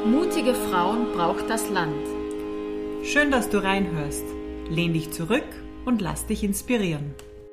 Mutige Frauen braucht das Land. Schön, dass du reinhörst. Lehn dich zurück und lass dich inspirieren.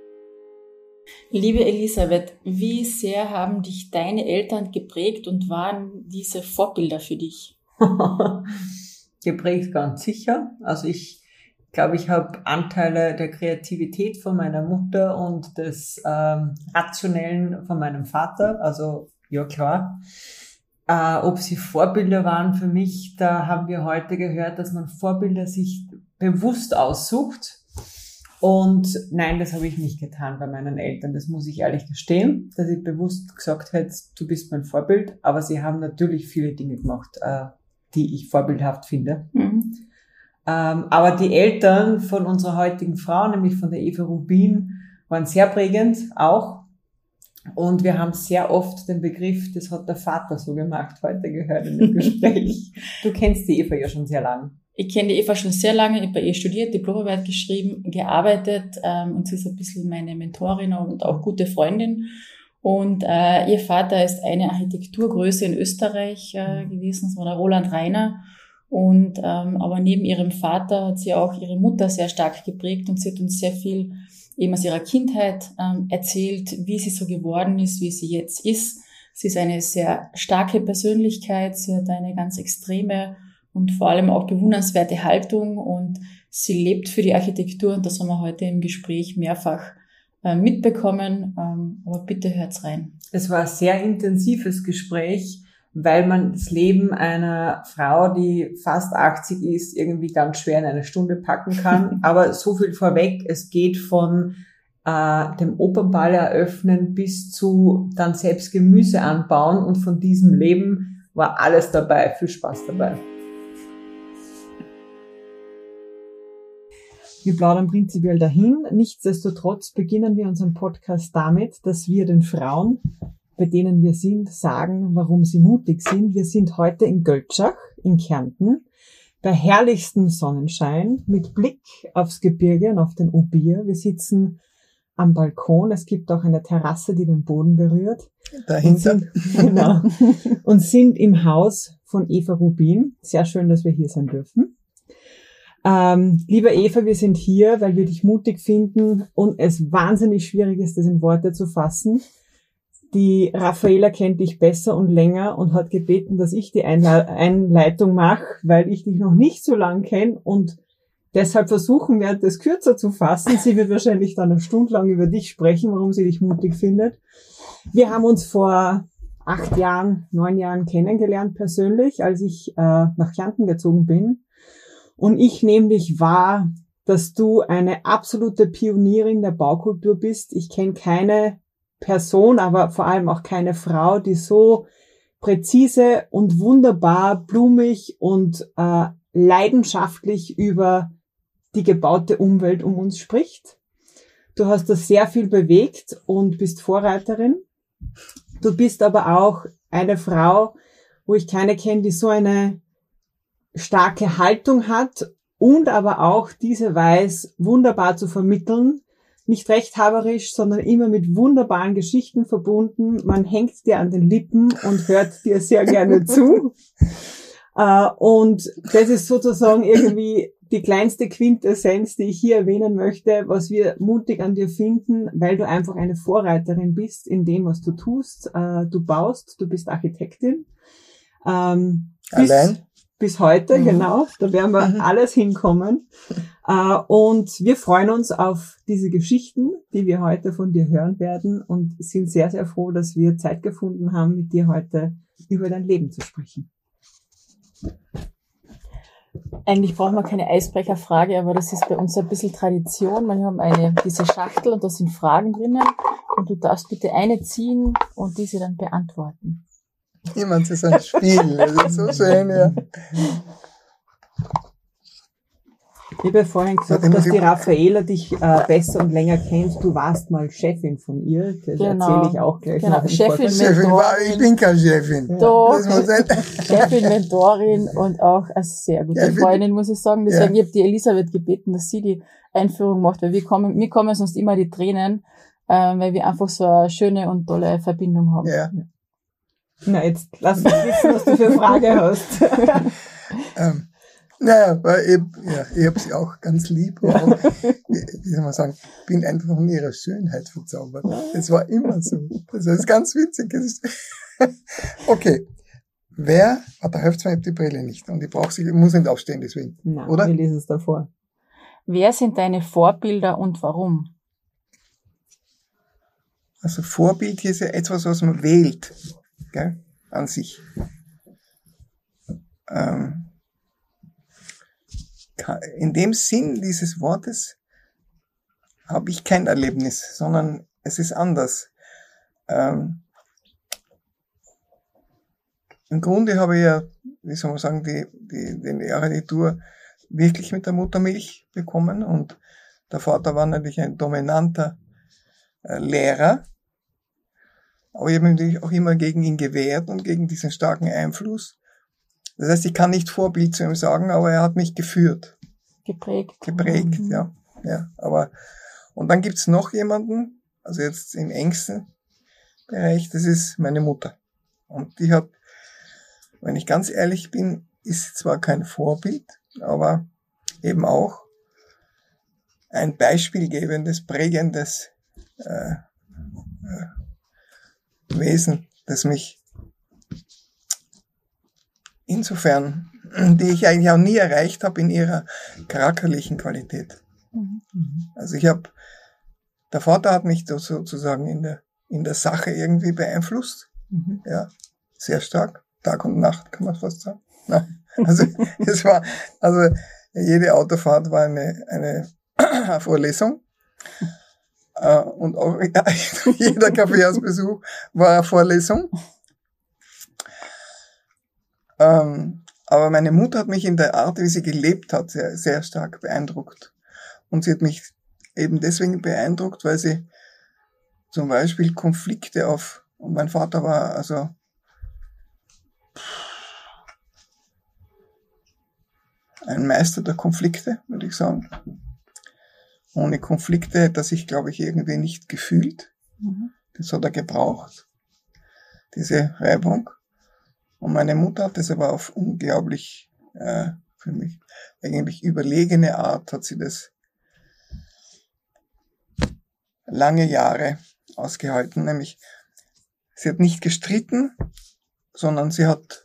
Liebe Elisabeth, wie sehr haben dich deine Eltern geprägt und waren diese Vorbilder für dich? Geprägt ganz sicher. Also ich glaube, ich habe Anteile der Kreativität von meiner Mutter und des Rationellen von meinem Vater. Also ja klar. Ob sie Vorbilder waren für mich, da haben wir heute gehört, dass man Vorbilder sich bewusst aussucht. Und nein, das habe ich nicht getan bei meinen Eltern. Das muss ich ehrlich gestehen, dass ich bewusst gesagt hätte, du bist mein Vorbild. Aber sie haben natürlich viele Dinge gemacht, die ich vorbildhaft finde. Mhm. Aber die Eltern von unserer heutigen Frau, nämlich von der Eva Rubin, waren sehr prägend auch. Und wir haben sehr oft den Begriff, das hat der Vater so gemacht, heute gehört in dem Gespräch. Du kennst die Eva ja schon sehr lang. Ich kenne die Eva schon sehr lange, ich habe bei ihr studiert, Diplomarbeit geschrieben, gearbeitet und sie ist ein bisschen meine Mentorin und auch gute Freundin. Und ihr Vater ist eine Architekturgröße in Österreich gewesen, das war der Roland Rainer. Und aber neben ihrem Vater hat sie auch ihre Mutter sehr stark geprägt und sie hat uns sehr viel eben aus ihrer Kindheit erzählt, wie sie so geworden ist, wie sie jetzt ist. Sie ist eine sehr starke Persönlichkeit, sie hat eine ganz extreme und vor allem auch bewundernswerte Haltung und sie lebt für die Architektur und das haben wir heute im Gespräch mehrfach mitbekommen. Aber bitte hört's rein. Es war ein sehr intensives Gespräch, weil man das Leben einer Frau, die fast 80 ist, irgendwie ganz schwer in eine Stunde packen kann. Aber so viel vorweg, es geht von dem Opernball eröffnen bis zu dann selbst Gemüse anbauen und von diesem Leben war alles dabei, viel Spaß dabei. Wir plaudern prinzipiell dahin. Nichtsdestotrotz beginnen wir unseren Podcast damit, dass wir den Frauen, bei denen wir sind, sagen, warum sie mutig sind. Wir sind heute in Göldschach in Kärnten bei herrlichstem Sonnenschein mit Blick aufs Gebirge und auf den Obier. Wir sitzen am Balkon. Es gibt auch eine Terrasse, die den Boden berührt. Dahinter. Und sind im Haus von Eva Rubin. Sehr schön, dass wir hier sein dürfen. Liebe Eva, wir sind hier, weil wir dich mutig finden und es wahnsinnig schwierig ist, das in Worte zu fassen. Die Raffaela kennt dich besser und länger und hat gebeten, dass ich die Einleitung mache, weil ich dich noch nicht so lang kenne und deshalb versuchen werde, das kürzer zu fassen. Sie wird wahrscheinlich dann eine Stunde lang über dich sprechen, warum sie dich mutig findet. Wir haben uns vor 9 Jahren kennengelernt persönlich, als ich nach Kärnten gezogen bin. Und ich nehme dich wahr, dass du eine absolute Pionierin der Baukultur bist. Ich kenne keine Person, aber vor allem auch keine Frau, die so präzise und wunderbar, blumig und leidenschaftlich über die gebaute Umwelt um uns spricht. Du hast da sehr viel bewegt und bist Vorreiterin. Du bist aber auch eine Frau, wo ich keine kenne, die so eine starke Haltung hat und aber auch diese weiß, wunderbar zu vermitteln. Nicht rechthaberisch, sondern immer mit wunderbaren Geschichten verbunden. Man hängt dir an den Lippen und hört dir sehr gerne zu. Und das ist sozusagen irgendwie die kleinste Quintessenz, die ich hier erwähnen möchte, was wir mutig an dir finden, weil du einfach eine Vorreiterin bist in dem, was du tust. Du baust, du bist Architektin. Allein? Bis heute, genau. Da werden wir alles hinkommen. Und wir freuen uns auf diese Geschichten, die wir heute von dir hören werden und sind sehr, sehr froh, dass wir Zeit gefunden haben, mit dir heute über dein Leben zu sprechen. Eigentlich brauchen wir keine Eisbrecherfrage, aber das ist bei uns ein bisschen Tradition. Wir haben diese Schachtel und da sind Fragen drinnen und du darfst bitte eine ziehen und diese dann beantworten. Jemand ist ein Spiel, das ist so schön, ja. Ich habe vorhin gesagt, dass die Raffaela dich besser und länger kennt. Du warst mal Chefin von ihr. Das erzähle ich auch gleich. Genau. Chefin, ich bin keine Chefin. Doch, Chefin, Mentorin und auch eine sehr gute Freundin, muss ich sagen. Deswegen, ich habe die Elisabeth gebeten, dass sie die Einführung macht, weil mir kommen sonst immer die Tränen, weil wir einfach so eine schöne und tolle Verbindung haben. Ja. Na, jetzt lass uns wissen, was du für eine Frage hast. Weil ich habe sie auch ganz lieb. Ja. Auch, wie soll man sagen, bin einfach von ihrer Schönheit verzaubert. Es war immer so. Das ist ganz witzig. Okay. Da hilft mir die Brille nicht. Und ich muss nicht aufstehen deswegen. Nein, oder? Wir lesen es davor. Wer sind deine Vorbilder und warum? Also Vorbild hier ist ja etwas, was man wählt, gell, an sich. In dem Sinn dieses Wortes habe ich kein Erlebnis, sondern es ist anders. Im Grunde habe ich ja, wie soll man sagen, die Architektur wirklich mit der Muttermilch bekommen und der Vater war natürlich ein dominanter Lehrer, aber ich habe mich natürlich auch immer gegen ihn gewehrt und gegen diesen starken Einfluss. Das heißt, ich kann nicht Vorbild zu ihm sagen, aber er hat mich geführt. Geprägt, ja. Aber, und dann gibt's noch jemanden, also jetzt im engsten Bereich, das ist meine Mutter. Und die hat, wenn ich ganz ehrlich bin, ist zwar kein Vorbild, aber eben auch ein beispielgebendes, prägendes Wesen, das mich insofern, die ich eigentlich auch nie erreicht habe in ihrer charakterlichen Qualität. Also der Vater hat mich sozusagen in der Sache irgendwie beeinflusst, ja, sehr stark, Tag und Nacht, kann man fast sagen. Also jede Autofahrt war eine Vorlesung. Und auch jeder Kaffeehausbesuch war eine Vorlesung. Aber meine Mutter hat mich in der Art, wie sie gelebt hat, sehr, sehr stark beeindruckt. Und sie hat mich eben deswegen beeindruckt, weil sie zum Beispiel Konflikte und mein Vater war also ein Meister der Konflikte, würde ich sagen. Ohne Konflikte hätte er sich, glaube ich, irgendwie nicht gefühlt. Das hat er gebraucht, diese Reibung. Und meine Mutter hat das aber auf unglaublich, für mich eigentlich überlegene Art, hat sie das lange Jahre ausgehalten. Nämlich, sie hat nicht gestritten, sondern sie hat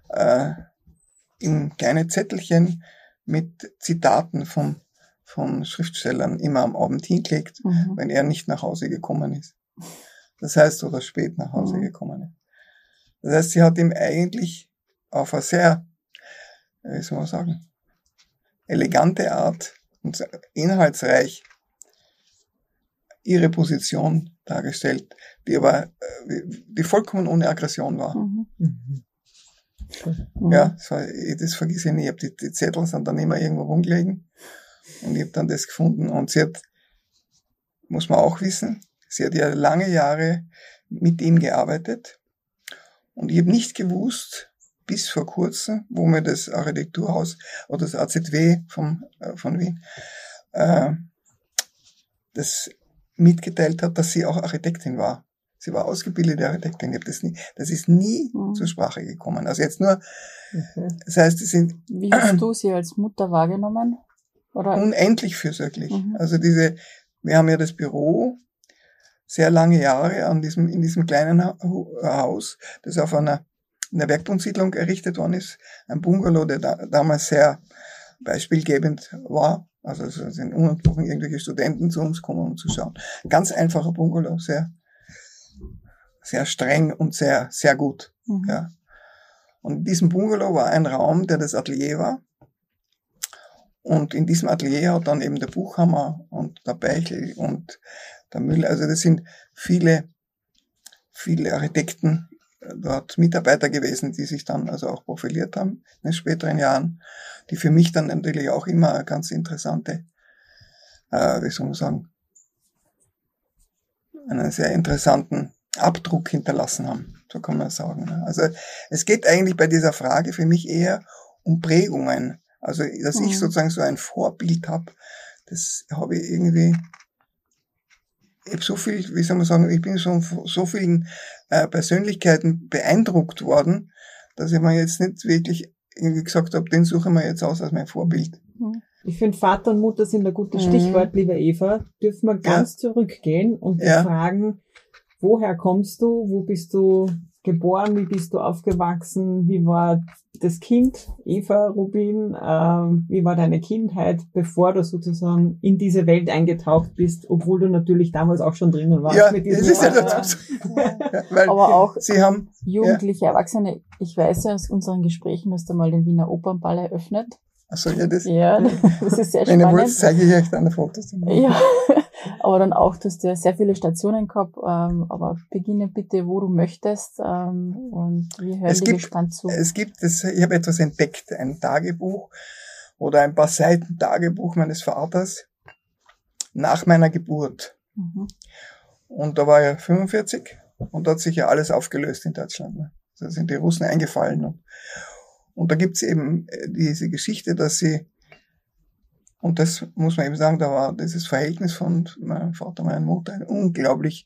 in kleine Zettelchen mit Zitaten von Schriftstellern immer am Abend hingelegt, wenn er nicht nach Hause gekommen ist. Das heißt, oder spät nach Hause gekommen ist. Das heißt, sie hat ihm eigentlich auf eine sehr, wie soll man sagen, elegante Art und inhaltsreich ihre Position dargestellt, die vollkommen ohne Aggression war. Ja, das vergesse ich nie. Ich habe die Zettel sind dann immer irgendwo rumgelegen und ich habe dann das gefunden. Und sie hat, muss man auch wissen, sie hat ja lange Jahre mit ihm gearbeitet und ich habe nicht gewusst, bis vor kurzem, wo mir das Architekturhaus oder das AZW von Wien das mitgeteilt hat, dass sie auch Architektin war. Sie war ausgebildete Architektin. Das ist nie zur Sprache gekommen. Also jetzt nur, das heißt, Wie hast du sie als Mutter wahrgenommen? Oder? Unendlich fürsorglich. Also wir haben ja das Büro sehr lange Jahre in diesem kleinen Haus, das auf einer Werkbundsiedlung errichtet worden ist. Ein Bungalow, der damals sehr beispielgebend war. Also es sind ununterbrochen irgendwelche Studenten zu uns kommen, um zu schauen. Ganz einfacher Bungalow, sehr, sehr streng und sehr, sehr gut. Ja. Und in diesem Bungalow war ein Raum, der das Atelier war. Und in diesem Atelier hat dann eben der Buchhammer und der Beichel und der Müller, also das sind viele Architekten dort Mitarbeiter gewesen, die sich dann also auch profiliert haben in den späteren Jahren, die für mich dann natürlich auch immer eine ganz interessante, wie soll man sagen, einen sehr interessanten Abdruck hinterlassen haben, so kann man sagen. Also es geht eigentlich bei dieser Frage für mich eher um Prägungen. Also dass ich sozusagen so ein Vorbild habe, das habe ich irgendwie ich habe so viel, wie soll man sagen, ich bin schon von so vielen Persönlichkeiten beeindruckt worden, dass ich mir jetzt nicht wirklich irgendwie gesagt habe, den suche ich mir jetzt aus als mein Vorbild. Ich finde, Vater und Mutter sind ein gutes Stichwort, liebe Eva. Dürfen wir ganz zurückgehen und fragen, woher kommst du, wo bist du geboren, wie bist du aufgewachsen, wie war das Kind, Eva Rubin, wie war deine Kindheit, bevor du sozusagen in diese Welt eingetaucht bist, obwohl du natürlich damals auch schon drinnen warst. Mit diesem weil aber auch Sie haben Jugendliche, Erwachsene. Ich weiß ja aus unseren Gesprächen, dass du mal den Wiener Opernball eröffnet. Achso, ja, das ist sehr wenn spannend. ihr wollt, zeige ich euch dann eine Fotos. Ja, aber dann auch, du hast ja sehr viele Stationen gehabt, aber beginne bitte, wo du möchtest, und wir hören dir gespannt zu. Ich habe etwas entdeckt, ein Tagebuch oder ein paar Seiten Tagebuch meines Vaters nach meiner Geburt. Und da war er 45 und da hat sich ja alles aufgelöst in Deutschland. Ne? Da sind die Russen eingefallen. Und da gibt's eben diese Geschichte, dass sie, und das muss man eben sagen, da war dieses Verhältnis von meinem Vater und meiner Mutter ein unglaublich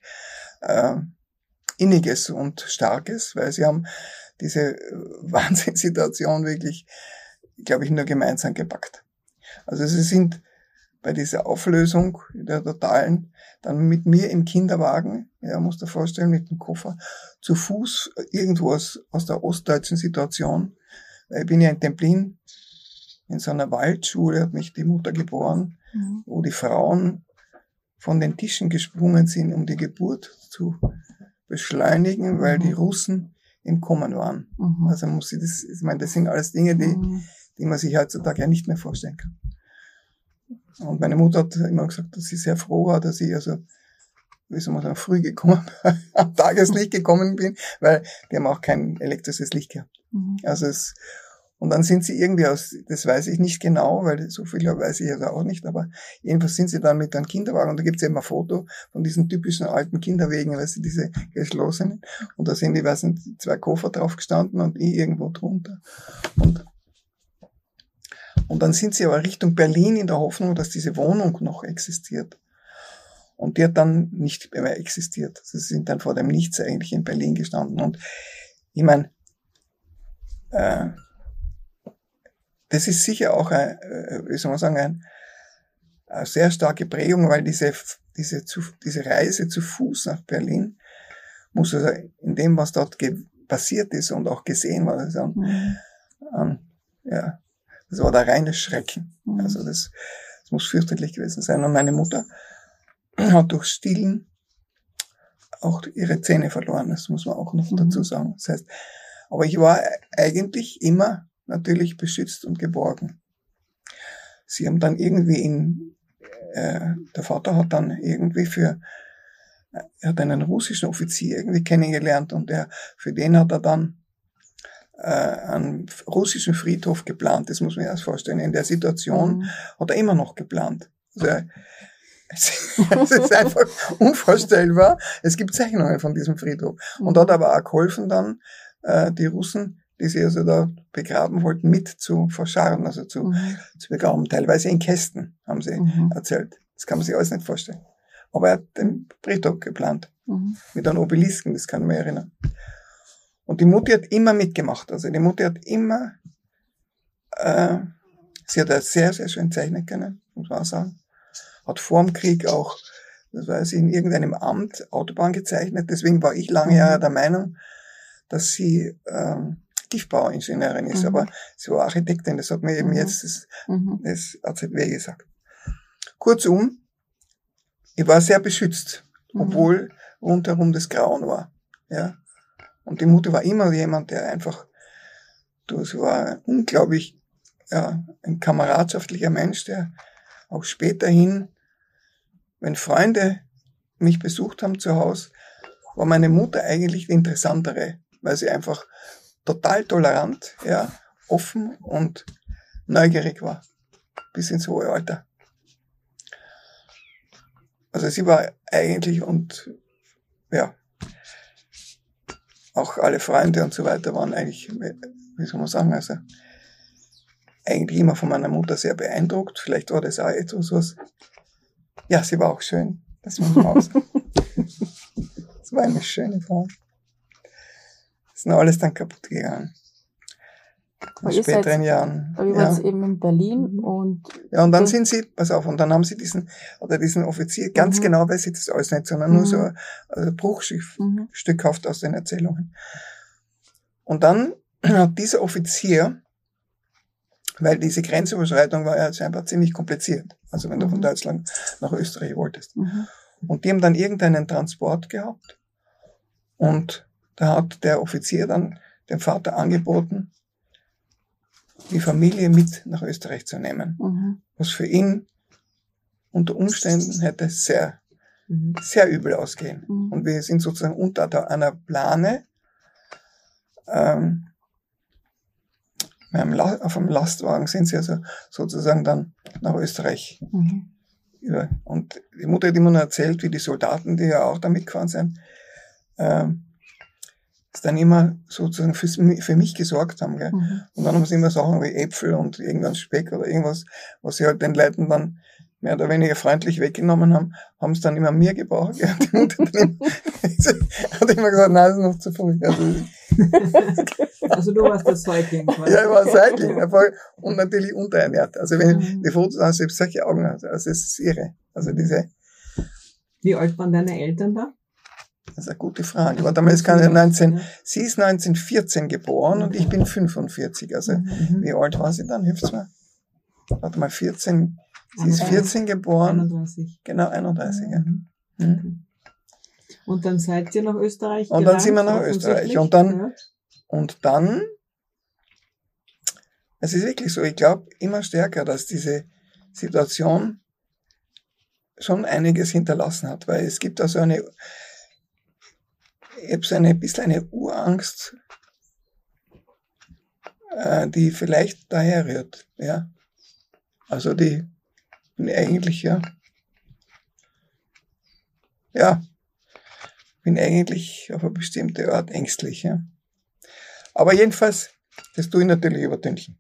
inniges und starkes, weil sie haben diese Wahnsinnssituation wirklich, glaube ich, nur gemeinsam gepackt. Also sie sind bei dieser Auflösung der totalen dann mit mir im Kinderwagen, ja, musst du dir vorstellen, mit dem Koffer, zu Fuß irgendwo aus der ostdeutschen Situation. Ich bin ja in Templin in so einer Waldschule, hat mich die Mutter geboren, wo die Frauen von den Tischen gesprungen sind, um die Geburt zu beschleunigen, weil die Russen im Kommen waren. Also muss ich das, ich meine, das sind alles Dinge, die man sich heutzutage ja nicht mehr vorstellen kann. Und meine Mutter hat immer gesagt, dass sie sehr froh war, dass ich also, wie soll man sagen, früh gekommen, am Tageslicht gekommen bin, weil die haben auch kein elektrisches Licht gehabt. Also und dann sind sie irgendwie das weiß ich nicht genau, weil so viel weiß ich also auch nicht, aber jedenfalls sind sie dann mit einem Kinderwagen und da gibt es eben ein Foto von diesen typischen alten Kinderwegen, weißt du, diese geschlossenen, und da sind, ich weiß nicht, 2 Koffer drauf gestanden und ich irgendwo drunter. Und dann sind sie aber Richtung Berlin in der Hoffnung, dass diese Wohnung noch existiert. Und die hat dann nicht mehr existiert. Sie sind dann vor dem Nichts eigentlich in Berlin gestanden. Und ich meine, das ist sicher auch wie soll man sagen, eine sehr starke Prägung, weil diese Reise zu Fuß nach Berlin muss also in dem, was dort passiert ist und auch gesehen war, das war der reine Schrecken. Also das muss fürchterlich gewesen sein. Und meine Mutter hat durch Stillen auch ihre Zähne verloren. Das muss man auch noch dazu sagen. Das heißt, aber ich war eigentlich immer natürlich beschützt und geborgen. Sie haben dann irgendwie der Vater hat dann irgendwie er hat einen russischen Offizier irgendwie kennengelernt und für den hat er dann einen russischen Friedhof geplant. Das muss man sich erst vorstellen. In der Situation hat er immer noch geplant. Also, es ist einfach unvorstellbar. Es gibt Zeichnungen von diesem Friedhof. Und hat aber auch geholfen dann, die Russen, die sie also da begraben wollten, mit zu verscharren, also zu begraben. Teilweise in Kästen, haben sie erzählt. Das kann man sich alles nicht vorstellen. Aber er hat den Friedhof geplant. Mit einem Obelisken, das kann man erinnern. Und die Mutti hat immer mitgemacht. Also die Mutti hat immer, sie hat sehr, sehr schön zeichnen können, muss man auch sagen. Hat vor dem Krieg auch, das weiß ich, in irgendeinem Amt Autobahn gezeichnet. Deswegen war ich lange Jahre der Meinung, dass sie Tiefbauingenieurin ist. Aber sie war Architektin. Das hat mir eben jetzt das AZW gesagt. Kurzum, ich war sehr beschützt, obwohl rundherum das Grauen war. Ja. Und die Mutter war immer jemand, der einfach, das war unglaublich, ein kameradschaftlicher Mensch, der auch späterhin, wenn Freunde mich besucht haben zu Hause, war meine Mutter eigentlich die interessantere, weil sie einfach total tolerant, offen und neugierig war, bis ins hohe Alter. Also sie war eigentlich auch alle Freunde und so weiter waren eigentlich, wie soll man sagen, also eigentlich immer von meiner Mutter sehr beeindruckt. Vielleicht war das auch etwas was. Ja, sie war auch schön. Das muss man auch sagen. Das war eine schöne Frau. Das ist noch alles dann kaputt gegangen. In späteren Jahren. Aber ihr wart eben in Berlin und... Ja, und dann sind sie, pass auf, und dann haben sie diesen Offizier, ganz genau weiß ich das alles nicht, sondern nur so ein Bruchstückhaft aus den Erzählungen. Und dann hat dieser Offizier, weil diese Grenzüberschreitung war ja scheinbar ziemlich kompliziert, also wenn du von Deutschland nach Österreich wolltest. Und die haben dann irgendeinen Transport gehabt und da hat der Offizier dann dem Vater angeboten, die Familie mit nach Österreich zu nehmen. Was für ihn unter Umständen hätte sehr, sehr übel ausgehen. Und wir sind sozusagen unter einer Plane auf einem Lastwagen sind sie also sozusagen dann nach Österreich. Über. Und die Mutter hat immer noch erzählt, wie die Soldaten, die ja auch da mitgefahren sind, dann immer sozusagen für mich gesorgt haben. Gell? Und dann haben sie immer Sachen wie Äpfel und irgendein Speck oder irgendwas, was sie halt den Leuten dann mehr oder weniger freundlich weggenommen haben es dann immer mir gebraucht. Gell? Die Mutter hat immer gesagt, nein, das ist noch zu früh. Also du warst der Säugling. Ja, ich war Säugling. Und natürlich unterernährt. Also wenn ich die Fotos anschaue, solche Augen hat. Also es ist irre. Also diese. Wie alt waren deine Eltern da? Das ist eine gute Frage. Sie ist 1914 geboren und ich bin 45. Also wie alt war sie dann? Hilft's mir? Warte mal, 14. Sie ist 14 geboren. 31. Genau, 31. Ja. Und dann seid ihr nach Österreich gegangen? Und dann sind wir nach Österreich. Und dann, es ist wirklich so, ich glaube immer stärker, dass diese Situation schon einiges hinterlassen hat, weil es gibt also ich habe so ein bisschen eine Urangst, die vielleicht daher rührt, ja. Also die bin eigentlich, bin eigentlich auf eine bestimmte Art ängstlich, ja. Aber jedenfalls, das tue ich natürlich übertünchen.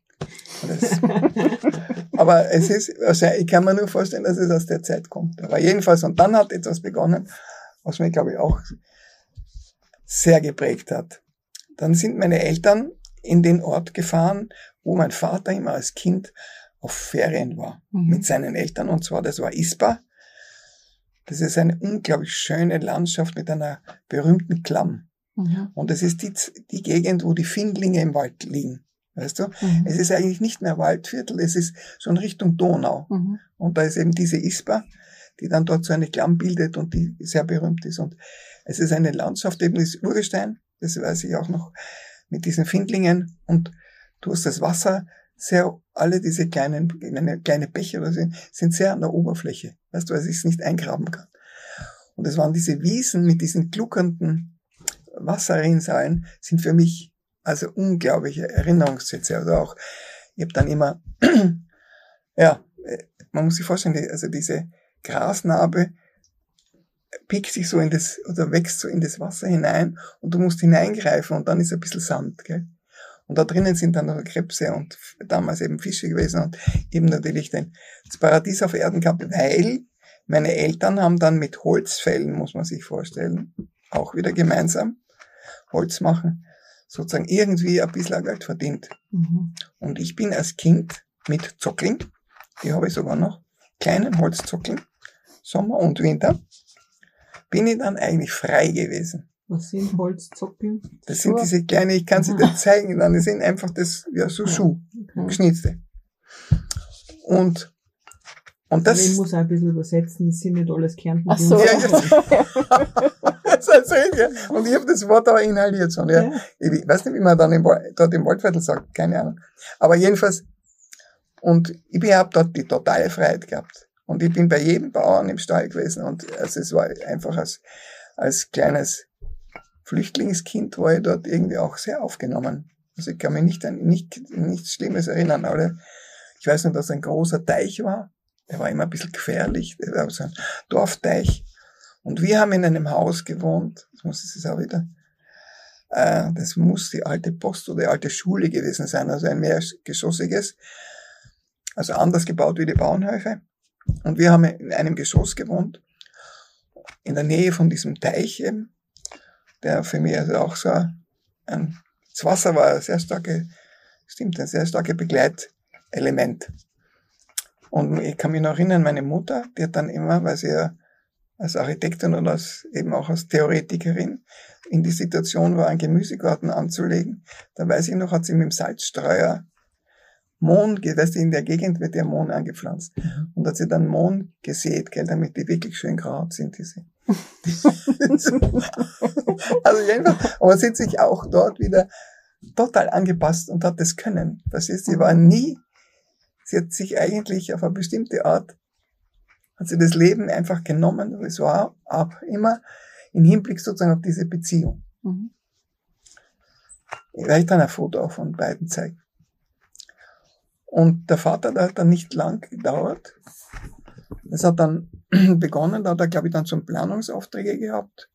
Aber es ist, also ich kann mir nur vorstellen, dass es aus der Zeit kommt. Aber jedenfalls, und dann hat etwas begonnen, was mich, glaube ich, auch sehr geprägt hat. Dann sind meine Eltern in den Ort gefahren, wo mein Vater immer als Kind auf Ferien war, mit seinen Eltern, und zwar, das war Ispa. Das ist eine unglaublich schöne Landschaft mit einer berühmten Klamm. Und das ist die Gegend, wo die Findlinge im Wald liegen. Weißt du? Es ist eigentlich nicht mehr Waldviertel, es ist schon Richtung Donau. Und da ist eben diese Ispa, die dann dort so eine Klamm bildet und die sehr berühmt ist. Und es ist eine Landschaft, eben das Urgestein, das weiß ich auch noch, mit diesen Findlingen. Und du hast das Wasser, alle diese kleine Bäche oder so, sind sehr an der Oberfläche. Weißt du, weil ich es nicht eingraben kann. Und es waren diese Wiesen mit diesen gluckernden Wasserrinnsalen, sind für mich also unglaubliche Erinnerungssätze. Also auch, ich habe dann immer, man muss sich vorstellen, also diese Grasnarbe piekt sich so oder wächst so in das Wasser hinein und du musst hineingreifen und dann ist ein bisschen Sand, gell? Und da drinnen sind dann noch Krebse und damals eben Fische gewesen und eben natürlich das Paradies auf Erden gehabt, weil meine Eltern haben dann mit Holzfällen, muss man sich vorstellen, auch wieder gemeinsam Holz machen, sozusagen irgendwie ein bisschen Geld verdient. Und ich bin als Kind mit Zockeln, die habe ich sogar noch, kleinen Holzzockeln, Sommer und Winter, bin ich dann eigentlich frei gewesen. Was sind Holzzockeln? Das sind diese kleine, ich kann sie dir zeigen, dann sind einfach so Schuh, geschnitzte. Und das... Ich muss auch ein bisschen übersetzen, das sind nicht alles Kärnten. Ach so. Und ich habe das Wort aber inhaliert schon, ja. Ich weiß nicht, wie man dann dort im Waldviertel sagt, keine Ahnung. Aber jedenfalls, und ich habe dort die totale Freiheit gehabt. Und ich bin bei jedem Bauern im Stall gewesen und also es war einfach als kleines Flüchtlingskind war ich dort irgendwie auch sehr aufgenommen. Also ich kann mich nicht an nichts Schlimmes erinnern, aber ich weiß nur, dass ein großer Teich war. Der war immer ein bisschen gefährlich. Der war so ein Dorfteich. Und wir haben in einem Haus gewohnt. Das muss die alte Post oder die alte Schule gewesen sein. Also ein mehrgeschossiges. Also anders gebaut wie die Bauernhöfe. Und wir haben in einem Geschoss gewohnt. in der Nähe von diesem Teich eben, der für mich also auch so das Wasser war ein sehr starke Begleitelement. Und ich kann mich noch erinnern, meine Mutter, die hat dann immer, weil sie ja als Architektin und eben auch als Theoretikerin in die Situation war, einen Gemüsegarten anzulegen. Da weiß ich noch, hat sie mit dem Salzstreuer Mohn, weißt du, in der Gegend wird der Mohn angepflanzt. Und hat sie dann Mohn gesät, gell, damit die wirklich schön grau sind, diese. Also jedenfalls, aber sie hat sich auch dort wieder total angepasst und hat das können. Das ist, sie hat sich eigentlich auf eine bestimmte Art, hat sie das Leben einfach genommen, es war auch immer im Hinblick sozusagen auf diese Beziehung. Ich werde dann ein Foto von beiden zeigen. Und der Vater, der hat dann nicht lang gedauert. Es hat dann begonnen, da hat er, glaube ich, dann zum Planungsaufträge gehabt.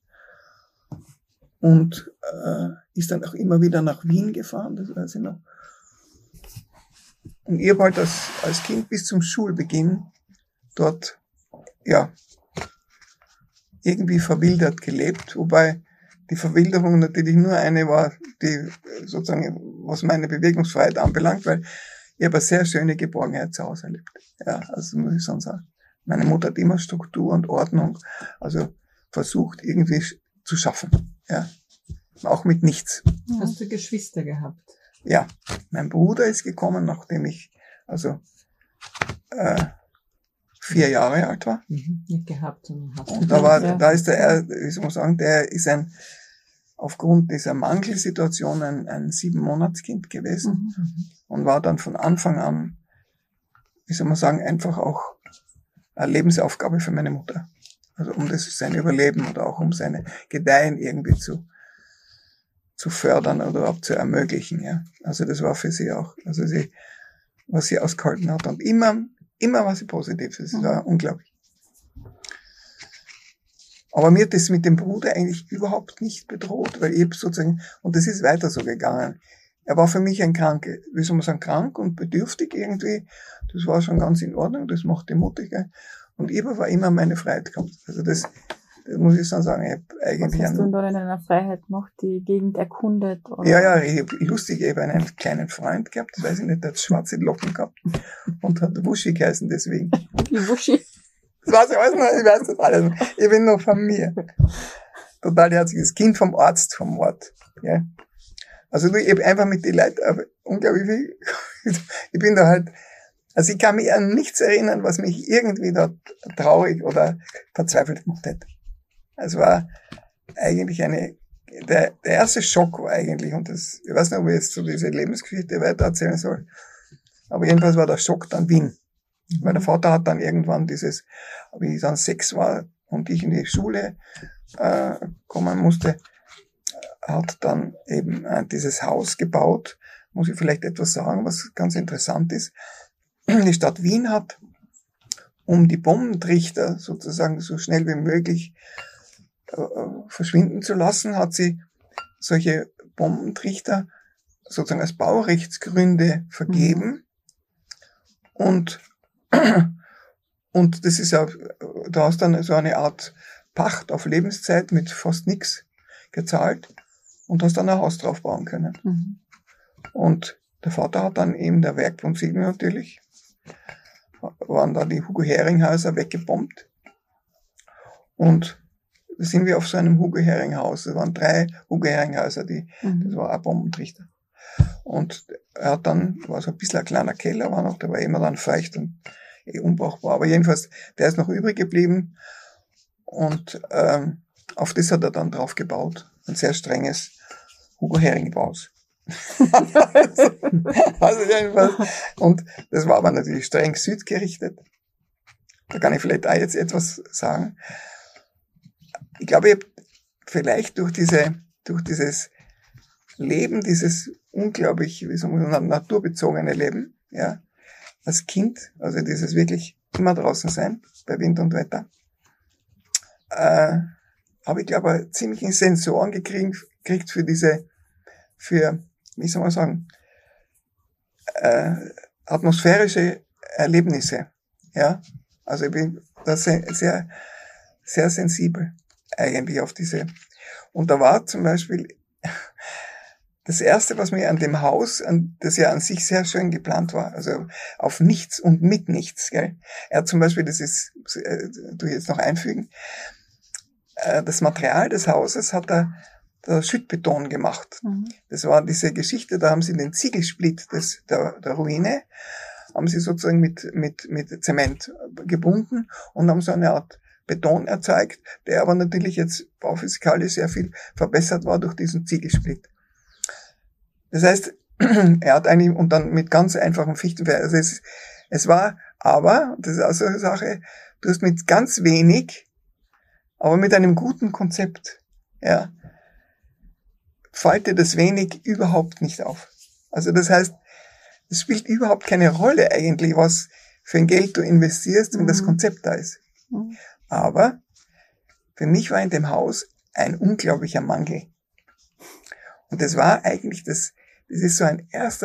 Und ist dann auch immer wieder nach Wien gefahren, das weiß ich noch. Und ich habe halt als Kind bis zum Schulbeginn dort, ja, irgendwie verwildert gelebt, wobei die Verwilderung natürlich nur eine war, die sozusagen, was meine Bewegungsfreiheit anbelangt, weil ich habe eine sehr schöne Geborgenheit zu Hause erlebt. Ja, also muss ich schon sagen. Meine Mutter hat immer Struktur und Ordnung, also versucht irgendwie zu schaffen. Ja, auch mit nichts. Hast du Geschwister gehabt? Ja, mein Bruder ist gekommen, nachdem ich 4 Jahre alt war. Nicht gehabt, sondern hast du. Und da ist wie soll man sagen, der ist aufgrund dieser Mangelsituation ein 7-Monatskind gewesen und war dann von Anfang an, wie soll man sagen, einfach auch eine Lebensaufgabe für meine Mutter. Also um sein Überleben oder auch um seine Gedeihen irgendwie zu fördern oder überhaupt zu ermöglichen. Ja. Also das war für sie auch, was sie ausgehalten hat. Und immer war sie positiv. Das war unglaublich. Aber mir hat das mit dem Bruder eigentlich überhaupt nicht bedroht, weil ich sozusagen, und das ist weiter so gegangen. Er war für mich ein Kranke, wie soll man sagen, krank und bedürftig irgendwie. Das war schon ganz in Ordnung, das machte mutig. Und ich war immer meine Freiheit gehabt. Also das muss ich schon sagen, ich habe eigentlich... Was hast du da in deiner Freiheit gemacht, die Gegend erkundet? Oder? Ja, ich habe einen kleinen Freund gehabt, das weiß ich nicht, der hat schwarze Locken gehabt und hat Wuschi geheißen deswegen. Die Wuschi. Das weiß ich alles noch, ich weiß das alles. Ich bin noch von mir. Total herziges Kind vom Ort. Ja. Also ich habe einfach mit den Leuten unglaublich viel, ich bin da halt, also ich kann mich an nichts erinnern, was mich irgendwie da traurig oder verzweifelt gemacht hätte. Es war eigentlich der erste Schock war eigentlich, und das, ich weiß nicht, ob ich jetzt so diese Lebensgeschichte weiter erzählen soll, aber jedenfalls war der Schock dann Wien. Weil der Vater hat dann irgendwann wie ich dann 6 war und ich in die Schule kommen musste, hat dann eben dieses Haus gebaut. Muss ich vielleicht etwas sagen, was ganz interessant ist. Die Stadt Wien hat, um die Bombentrichter sozusagen so schnell wie möglich verschwinden zu lassen, hat sie solche Bombentrichter sozusagen als Baurechtsgründe vergeben. Und das ist ja, du hast dann so eine Art Pacht auf Lebenszeit mit fast nichts gezahlt und hast dann ein Haus drauf bauen können. Und der Vater hat dann eben der Werkbund Siegel natürlich, waren da die Hugo-Hering-Häuser weggebombt. Und da sind wir auf so einem Hugo-Hering-Haus. Es waren 3 Hugo-Hering-Häuser, das war ein Bombentrichter. Und er hat dann, war so ein bisschen ein kleiner Keller, der war immer dann feucht und unbrauchbar. Aber jedenfalls, der ist noch übrig geblieben. Und auf das hat er dann drauf gebaut. Ein sehr strenges Hugo-Hering-Haus. Also jedenfalls. Und das war aber natürlich streng südgerichtet. Da kann ich vielleicht auch jetzt etwas sagen. Ich glaube, ich habe vielleicht durch dieses Leben, dieses unglaublich, wie soll man sagen, naturbezogene Leben, ja, als Kind, also dieses wirklich immer draußen sein, bei Wind und Wetter, habe ich, glaube ich, ziemlich Sensoren gekriegt für, wie soll man sagen, atmosphärische Erlebnisse, ja. Also ich bin da sehr, sehr sensibel eigentlich auf diese. Und da war zum Beispiel das Erste, was mir an dem Haus, das ja an sich sehr schön geplant war, also auf nichts und mit nichts, gell. Er hat zum Beispiel, das ist, tu ich jetzt noch einfügen, das Material des Hauses hat er Schüttbeton gemacht. Mhm. Das war diese Geschichte, da haben sie den Ziegelsplitt der Ruine, haben sie sozusagen mit Zement gebunden und haben so eine Art Beton erzeugt, der aber natürlich jetzt bauphysikalisch sehr viel verbessert war durch diesen Ziegelsplitt. Das heißt, er hat eigentlich, und dann mit ganz einfachen Fichtenfeld, also es war aber, das ist auch so eine Sache, du hast mit ganz wenig, aber mit einem guten Konzept, ja, fällt dir das wenig überhaupt nicht auf. Also das heißt, es spielt überhaupt keine Rolle eigentlich, was für ein Geld du investierst, wenn das Konzept da ist. Aber für mich war in dem Haus ein unglaublicher Mangel. Und das war eigentlich das ist so das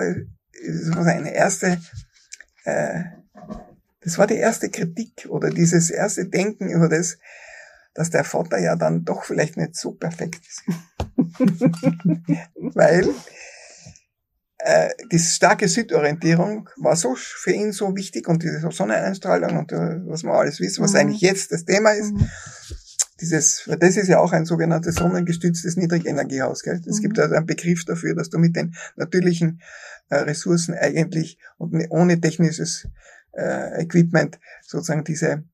war die erste Kritik oder dieses erste Denken über das, dass der Vater ja dann doch vielleicht nicht so perfekt ist. Weil die starke Südorientierung war so für ihn so wichtig und diese Sonneneinstrahlung und was wir alles wissen, was eigentlich jetzt das Thema ist. Das ist ja auch ein sogenanntes sonnengestütztes Niedrigenergiehaus, gell? Es gibt also einen Begriff dafür, dass du mit den natürlichen Ressourcen eigentlich und ohne technisches Equipment sozusagen diese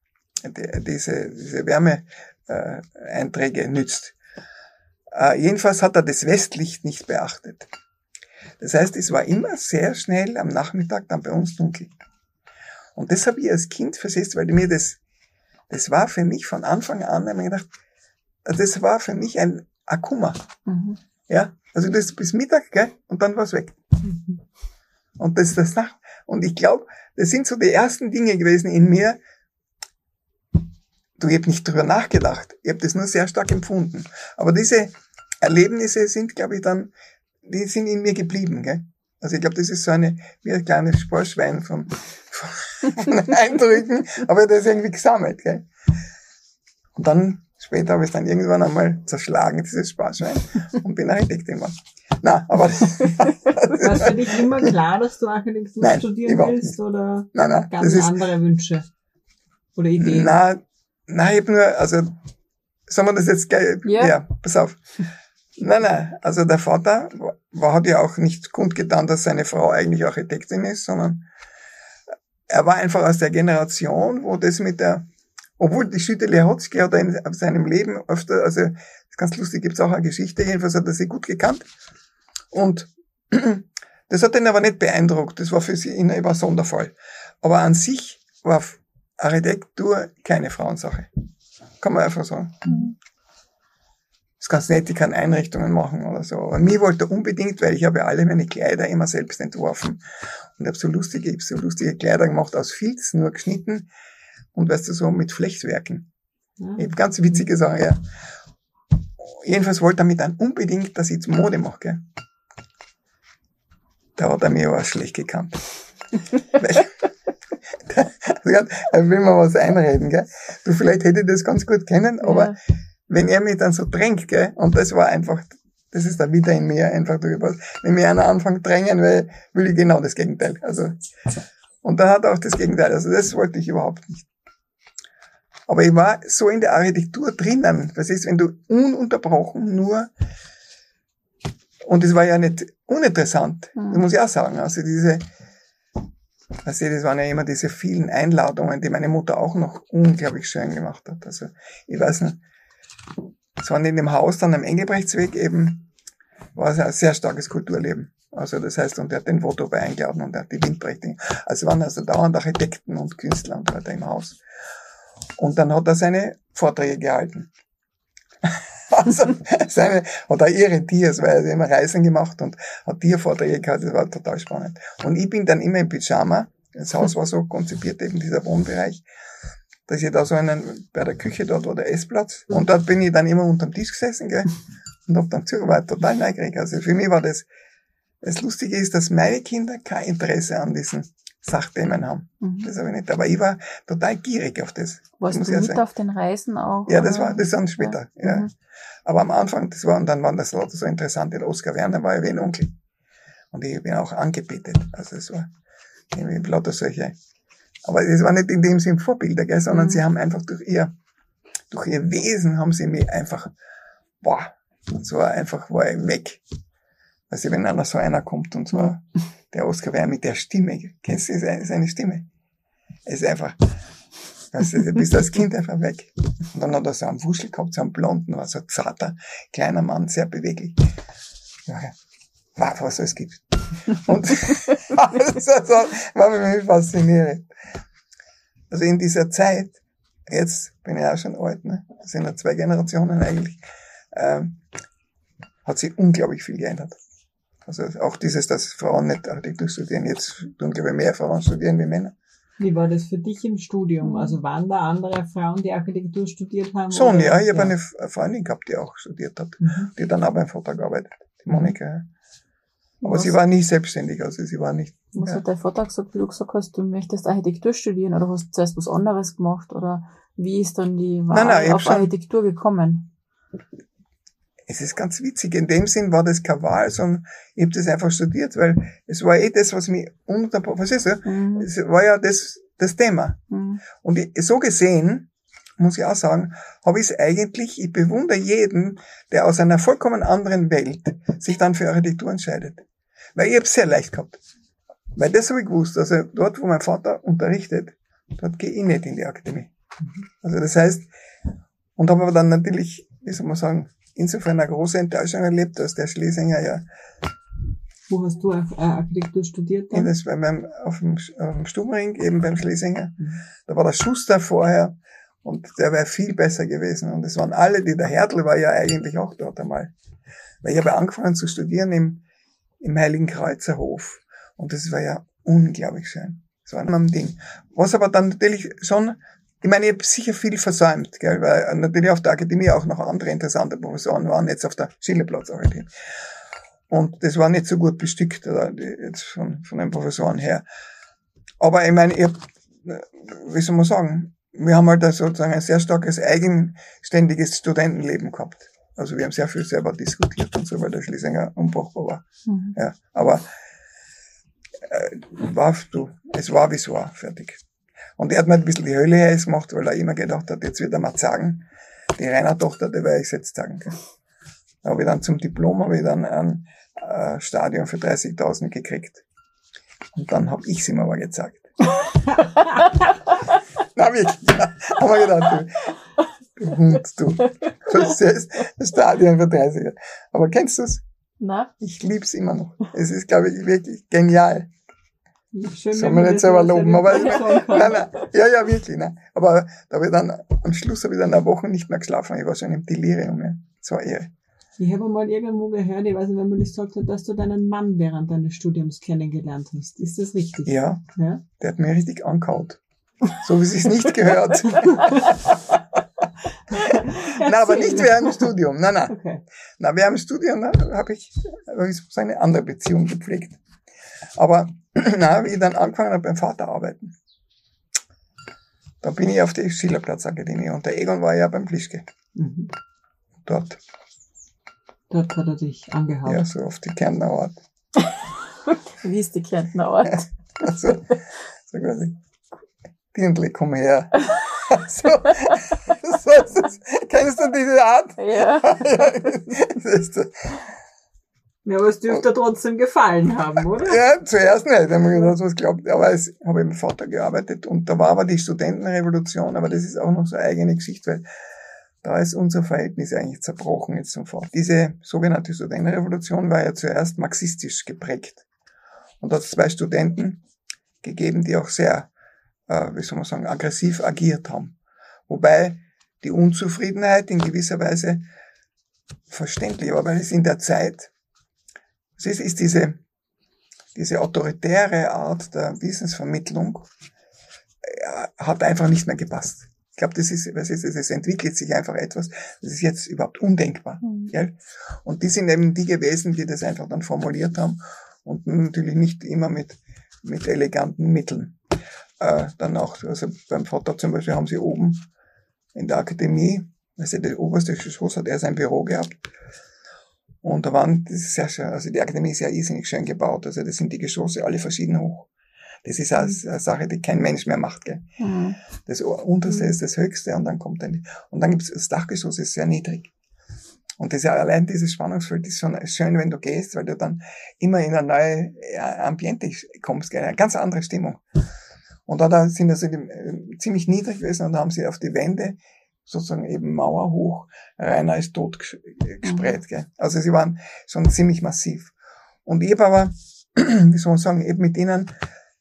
Wärmeeinträge nützt. Jedenfalls hat er das Westlicht nicht beachtet. Das heißt, es war immer sehr schnell am Nachmittag dann bei uns dunkel. Und das habe ich als Kind versetzt, weil mir das war für mich von Anfang an, habe ich gedacht, das war für mich ein Kummer. Ja, also das bis Mittag, gell, und dann war es weg. Und und ich glaube, das sind so die ersten Dinge gewesen in mir. Ich habe nicht drüber nachgedacht. Ich habe das nur sehr stark empfunden. Aber diese Erlebnisse sind, glaube ich, die sind in mir geblieben, gell. Also ich glaube, das ist wie ein kleines Sparschwein von Eindrücken, aber das ist irgendwie gesammelt, gell. Und dann, später habe ich es dann irgendwann einmal zerschlagen, dieses Sparschwein, und bin Architektin geworden. Nein, aber war es für dich immer klar, dass du Architektur studieren willst, nicht. Oder nein, gab es andere Wünsche oder Ideen? Nein, ich habe nur, also, sagen wir das jetzt gleich, ja, pass auf. Nein, also der Vater hat ja auch nicht kundgetan, dass seine Frau eigentlich Architektin ist, sondern er war einfach aus der Generation, wo das obwohl die Schütte Hotzky hat er in seinem Leben öfter, also das ist ganz lustig, gibt's auch eine Geschichte, jedenfalls hat er sie gut gekannt und das hat ihn aber nicht beeindruckt, das war für ihn immer ein Sonderfall. Aber an sich war Architektur keine Frauensache, kann man einfach sagen. Das kannst du nicht, die kann Einrichtungen machen oder so. Aber mir wollte er unbedingt, weil ich habe alle meine Kleider immer selbst entworfen. Und habe so lustige Kleider gemacht aus Filz, nur geschnitten. Und weißt du, so mit Flechtwerken. Ja. Ganz witzige Sachen, ja. Jedenfalls wollte er mir dann unbedingt, dass ich Mode mache, gell. Da hat er mir aber schlecht gekannt. Er will mir was einreden, gell. Du, vielleicht hätte ich das ganz gut kennen, aber wenn er mich dann so drängt, gell, und das war einfach, das ist da wieder in mir einfach drüber. Wenn mir einer anfängt drängen, will ich genau das Gegenteil. Also, und dann hat er auch das Gegenteil. Also das wollte ich überhaupt nicht. Aber ich war so in der Architektur drinnen. Das ist, wenn du ununterbrochen nur, und das war ja nicht uninteressant, das muss ich auch sagen. Also das waren ja immer diese vielen Einladungen, die meine Mutter auch noch unglaublich schön gemacht hat. Also, ich weiß nicht, es war in dem Haus dann am Engelbrechtsweg eben, war es ein sehr starkes Kulturleben. Also das heißt, und er hat den Voto bei eingeladen und er hat die Windprächtigen. Also waren also dauernd Architekten und Künstler und so weiter im Haus. Und dann hat er seine Vorträge gehalten. Also hat er ihre Tiers, weil er immer Reisen gemacht und hat Tiervorträge gehalten, das war total spannend. Und ich bin dann immer im Pyjama, das Haus war so konzipiert, eben dieser Wohnbereich, dass ich da so bei der Küche dort war der Essplatz, und dort bin ich dann immer unterm Tisch gesessen, gell, und hab dann war total neugierig. Also für mich war das Lustige ist, dass meine Kinder kein Interesse an diesen Sachthemen haben. Das habe ich nicht. Aber ich war total gierig auf das. Warst du mit auf den Reisen auch? Ja, das dann später. Ja. Aber am Anfang, und dann waren das Leute so interessant. Der Oskar Werner war ja wie ein Onkel. Und ich bin auch angebetet. Also es war irgendwie lauter solche. Aber es war nicht in dem Sinn Vorbilder, gell, sondern sie haben einfach durch ihr Wesen haben sie mich einfach, so einfach war ich weg. Also wenn so einer kommt und so, der Oskar Werner mit der Stimme, kennst du seine Stimme? Es ist einfach, du bist als Kind einfach weg. Und dann hat er so einen Wuschel gehabt, so einen blonden, war so ein zarter, kleiner Mann, sehr beweglich. Ja, was es gibt. Und das war für mich faszinierend. Also in dieser Zeit, jetzt bin ich auch schon alt, ne? Das sind ja 2 Generationen eigentlich, hat sich unglaublich viel geändert. Also auch dieses, dass Frauen nicht Architektur studieren, jetzt tun, glaube ich, mehr Frauen studieren wie Männer. Wie war das für dich im Studium? Also waren da andere Frauen, die Architektur studiert haben? Schon, oder? Ja, ich habe eine Freundin gehabt, die auch studiert hat, die dann auch beim Vater gearbeitet, die Monika. Ja. Aber sie war nie selbstständig, also sie war nicht. Was hat dein Vater gesagt, wie du gesagt hast, du möchtest Architektur studieren, oder hast du zuerst was anderes gemacht, oder wie ist dann die Wahl auf Architektur gekommen? Es ist ganz witzig, in dem Sinn war das keine Wahl, sondern ich habe das einfach studiert, weil es war das, was mich verstehst du? Es war ja das Thema. Und so gesehen, muss ich auch sagen, habe ich es eigentlich, ich bewundere jeden, der aus einer vollkommen anderen Welt sich dann für Architektur entscheidet. Weil ich habe es sehr leicht gehabt. Weil das habe ich gewusst, also dort, wo mein Vater unterrichtet, dort gehe ich nicht in die Akademie. Also das heißt, und habe aber dann natürlich, wie soll man sagen, insofern eine große Enttäuschung erlebt, dass der Schlesinger ja. Wo hast du Architektur studiert dann? Auf dem Stubenring, eben beim Schlesinger. Da war der Schuster vorher und der wäre viel besser gewesen. Und es waren alle, der Hertel war ja eigentlich auch dort einmal. Weil ich habe angefangen zu studieren im Heiligen Kreuzer Hof. Und das war ja unglaublich schön. Das war ein Ding. Was aber dann natürlich schon, ich meine, ich habe sicher viel versäumt, gell, weil natürlich auf der Akademie auch noch andere interessante Professoren waren, jetzt auf der Schillerplatz auch nicht. Und das war nicht so gut bestückt, jetzt von den Professoren her. Aber ich meine, wie soll man sagen, wir haben halt sozusagen ein sehr starkes eigenständiges Studentenleben gehabt. Also wir haben sehr viel selber diskutiert und so, weil der Schlesinger unbrauchbar war. Ja, aber es war, wie es war, fertig. Und er hat mir ein bisschen die Hölle heiß gemacht, weil er immer gedacht hat, jetzt wird er mal sagen, die Rainer-Tochter, die werde ich jetzt sagen. Da habe ich dann zum Diplom ein Stadion für 30.000 gekriegt. Und dann habe ich es ihm aber gezeigt. Na wirklich, ja. Haben wir gedacht, du Hund, du. Das ist ein Stadion für 30. Aber kennst du es? Na? Ich lieb's immer noch. Es ist, glaube ich, wirklich genial. Schön, soll man nicht selber loben, aber nein, ja, wirklich, nein. Aber da habe ich dann, am Schluss habe ich dann eine Woche nicht mehr geschlafen. Ich war schon im Delirium, ja. Das war irre. Ich habe mal irgendwo gehört, ich weiß nicht, wenn man das gesagt hat, dass du deinen Mann während deines Studiums kennengelernt hast. Ist das richtig? Ja. Der hat mir richtig angehaut. So wie es sich nicht gehört. Nein, aber nicht während dem Studium. Nein. Okay. Na, während dem Studium habe ich so eine andere Beziehung gepflegt. Aber wie ich dann angefangen habe beim Vater arbeiten, da bin ich auf die Schillerplatzakademie und der Egon war ja beim Plischke. Dort hat er dich angehauen. Ja, so auf die Kärntner Ort. Wie ist die Kärntner Ort? So quasi, Dirndl, komm her. So ist das. Kennst du diese Art? Ja. Das ist das. Ja, aber es dürfte trotzdem gefallen haben, oder? Ja, zuerst nicht, wenn man gedacht, was glaubt. Aber ich habe mit dem Vater gearbeitet und da war aber die Studentenrevolution, aber das ist auch noch so eine eigene Geschichte, weil da ist unser Verhältnis eigentlich zerbrochen jetzt zum Vater. Diese sogenannte Studentenrevolution war ja zuerst marxistisch geprägt. Und da hat es 2 Studenten gegeben, die auch sehr, wie soll man sagen, aggressiv agiert haben. Wobei die Unzufriedenheit in gewisser Weise verständlich war, weil es in der Zeit, es ist diese autoritäre Art der Wissensvermittlung, hat einfach nicht mehr gepasst. Ich glaube, es entwickelt sich einfach etwas, das ist jetzt überhaupt undenkbar. Gell? Und die sind eben die gewesen, die das einfach dann formuliert haben und natürlich nicht immer mit mit eleganten Mitteln. Dann auch, also beim Vater zum Beispiel haben sie oben in der Akademie, also das oberste Geschoss hat er sein Büro gehabt. Und da waren, das ist sehr schön, also die Akademie ist ja irrsinnig schön gebaut, also das sind die Geschosse alle verschieden hoch. Das ist eine Sache, die kein Mensch mehr macht, gell. Mhm. Das unterste ist das höchste und dann kommt und dann gibt's das Dachgeschoss, ist sehr niedrig. Und das ja allein dieses Spannungsfeld ist schon schön, wenn du gehst, weil du dann immer in ein neues Ambiente kommst, gell, eine ganz andere Stimmung. Und da sind also die ziemlich niedrig gewesen und da haben sie auf die Wände sozusagen eben mauerhoch Rainer ist tot gesprayt, gell. Also sie waren schon ziemlich massiv. Und ich habe aber, wie soll man sagen, eben mit ihnen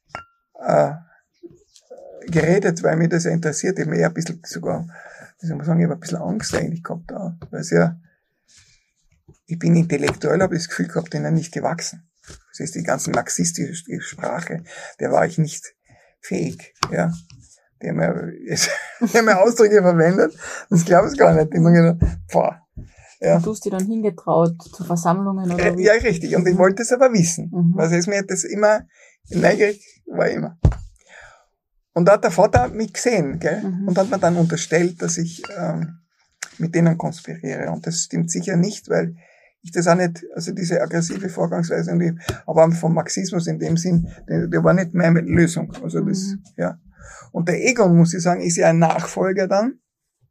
geredet, weil mich das ja interessiert, eben eher ein bisschen sogar, wie soll man sagen, ich habe ein bisschen Angst eigentlich gehabt da, weil es ja, ich bin intellektuell, habe ich das Gefühl gehabt, denen nicht gewachsen. Das ist die ganze marxistische Sprache, der war ich nicht fähig, ja. Die haben ja Ausdrücke verwendet, das glaubst du gar nicht, die haben gedacht, boah. Ja. Du hast dich dann hingetraut zu Versammlungen oder wie? Ja, richtig. Und ich wollte es aber wissen. Also es mir das immer, neugierig war immer. Und da hat der Vater mich gesehen, gell? Und hat mir dann unterstellt, dass ich mit denen konspiriere. Und das stimmt sicher nicht, weil ich das auch nicht, also diese aggressive Vorgangsweise, aber vom Marxismus in dem Sinn, der war nicht meine Lösung. Also das, ja. Und der Egon, muss ich sagen, ist ja ein Nachfolger dann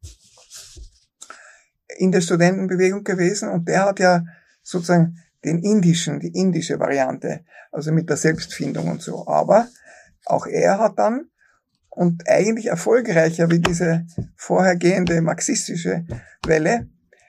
in der Studentenbewegung gewesen und der hat ja sozusagen die indische Variante, also mit der Selbstfindung und so. Aber auch er hat dann, und eigentlich erfolgreicher wie diese vorhergehende marxistische Welle,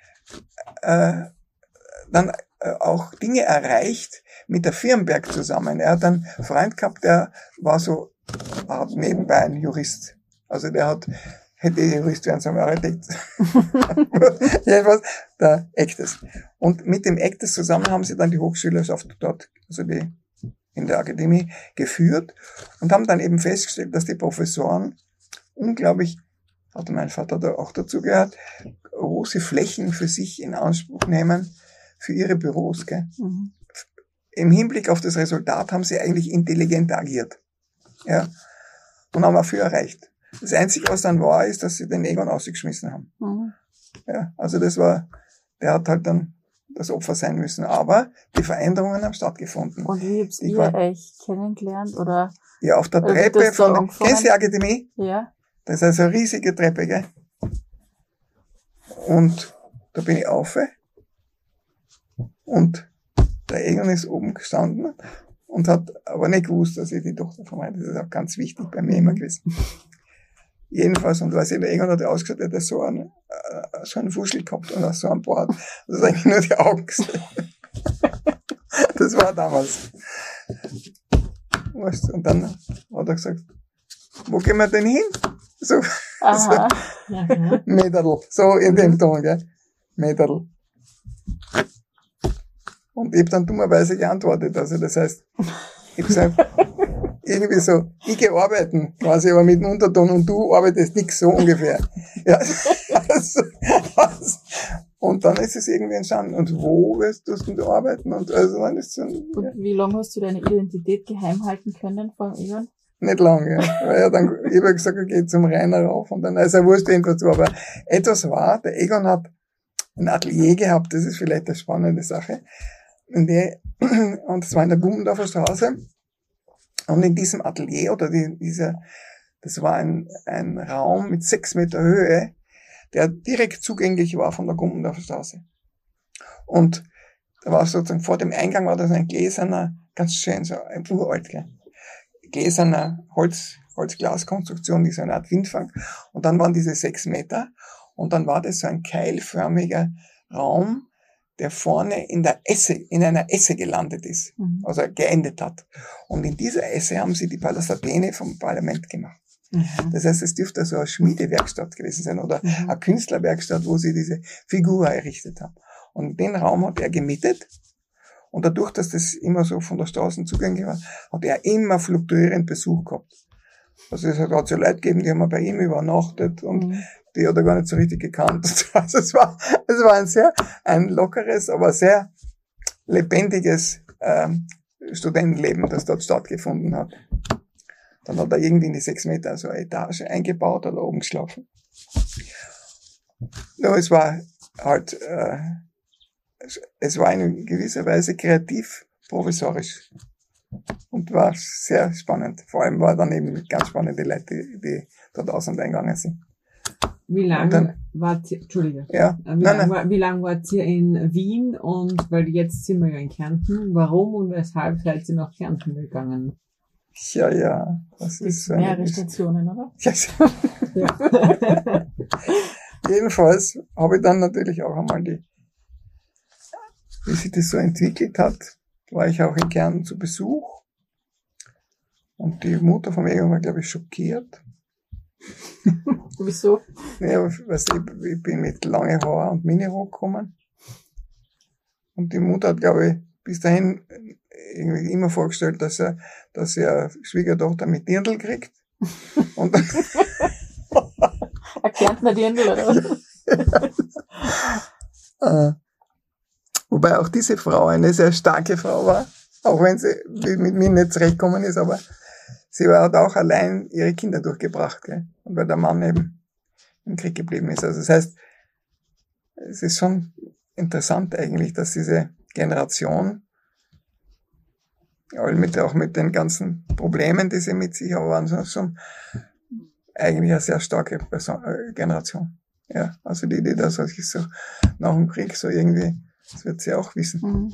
dann auch Dinge erreicht mit der Firnberg zusammen. Er hat einen Freund gehabt, der war so nebenbei ein Jurist. Also der hätte Jurist werden sollen, Architekt. Jedenfalls, der Ektes. Und mit dem Ektes zusammen haben sie dann die Hochschülerschaft dort, also die in der Akademie, geführt und haben dann eben festgestellt, dass die Professoren unglaublich, hat mein Vater da auch dazu gehört, große Flächen für sich in Anspruch nehmen für ihre Büros. Gell? Im Hinblick auf das Resultat haben sie eigentlich intelligent agiert. Ja? Und haben auch viel erreicht. Das Einzige, was dann war, ist, dass sie den Egon ausgeschmissen haben. Ja, also das war, der hat halt dann das Opfer sein müssen. Aber die Veränderungen haben stattgefunden. Und wie habt ihr euch kennengelernt? Oder? Ja, auf der Treppe von der Käseakademie. Ja. Das ist also eine riesige Treppe, gell? Und da bin ich auf. Und der Egon ist oben gestanden und hat aber nicht gewusst, dass ich die Tochter von mir, das ist auch ganz wichtig bei mir immer gewesen. Jedenfalls, und weiß ich, der Egon hat ausgeschaut, er hat so einen Fuschel gehabt und so einen Bart. Das ist eigentlich nur die Augen gesehen. Das war damals. Weißt du, und dann hat er gesagt, wo gehen wir denn hin? So, so Mäderl, so in dem Ton, gell? Mäderl. Und ich habe dann dummerweise geantwortet, also das heißt, ich habe gesagt, irgendwie so, ich gehe arbeiten, quasi, aber mit dem Unterton und du arbeitest nix, so ungefähr. Ja, also, und dann ist es irgendwie entstanden. Und wo wirst du arbeiten? Und also dann ist so, und wie lange hast du deine Identität geheim halten können vor Egon? Nicht lange, ja. Weil er dann, ich habe gesagt, okay, zum Rainer rauf und dann, also er wusste jedenfalls so, aber etwas war, der Egon hat ein Atelier gehabt, das ist vielleicht eine spannende Sache. Und das war in der Gummendorfer Straße. Und in diesem Atelier, oder das war ein Raum mit 6 Meter Höhe, der direkt zugänglich war von der Gummendorfer Straße. Und da war sozusagen vor dem Eingang war das ein gläserner, ganz schön, so ein uralt, gläserner Holzglaskonstruktion, die so eine Art Windfang. Und dann waren diese 6 Meter. Und dann war das so ein keilförmiger Raum, der vorne in einer Esse gelandet ist, also geendet hat. Und in dieser Esse haben sie die Palasatene vom Parlament gemacht. Das heißt, es dürfte so eine Schmiedewerkstatt gewesen sein oder eine Künstlerwerkstatt, wo sie diese Figur errichtet haben. Und den Raum hat er gemietet. Und dadurch, dass das immer so von der Straße zugänglich war, hat er immer fluktuierend Besuch gehabt. Also es hat so Leute gegeben, die haben bei ihm übernachtet und die hat er gar nicht so richtig gekannt. Also es war ein lockeres, aber sehr lebendiges Studentenleben, das dort stattgefunden hat. Dann hat er irgendwie in die 6 Meter so eine Etage eingebaut, hat da oben geschlafen. Nur es war halt, es war in gewisser Weise kreativ, provisorisch. Und war sehr spannend. Vor allem war dann eben ganz spannende Leute, die dort aus- und eingegangen sind. Wie lange wart ihr, Entschuldige. Ja. Wie lang wart ihr in Wien? Und, weil jetzt sind wir ja in Kärnten. Warum und weshalb seid ihr nach Kärnten gegangen? Ja. Das ist so mehrere Stationen, oder? Ja. Jedenfalls habe ich dann natürlich auch einmal wie sich das so entwickelt hat, war ich auch in Kärnten zu Besuch. Und die Mutter von Egon war, glaube ich, schockiert. Wieso? Ja, weißt du, ich bin mit langen Haaren und Minirock gekommen. Und die Mutter hat, glaube ich, bis dahin irgendwie immer vorgestellt, dass er eine Schwiegertochter mit Dirndl kriegt. Und dann Erklärt man Dirndl, oder? Wobei auch diese Frau eine sehr starke Frau war, auch wenn sie mit mir nicht zurechtgekommen ist, aber sie hat auch allein ihre Kinder durchgebracht, gell? Und weil der Mann eben im Krieg geblieben ist. Also das heißt, es ist schon interessant eigentlich, dass diese Generation, auch mit den ganzen Problemen, die sie mit sich haben, waren schon eigentlich eine sehr starke Generation. Ja, also die da so nach dem Krieg so irgendwie, das wird sie auch wissen. Mhm.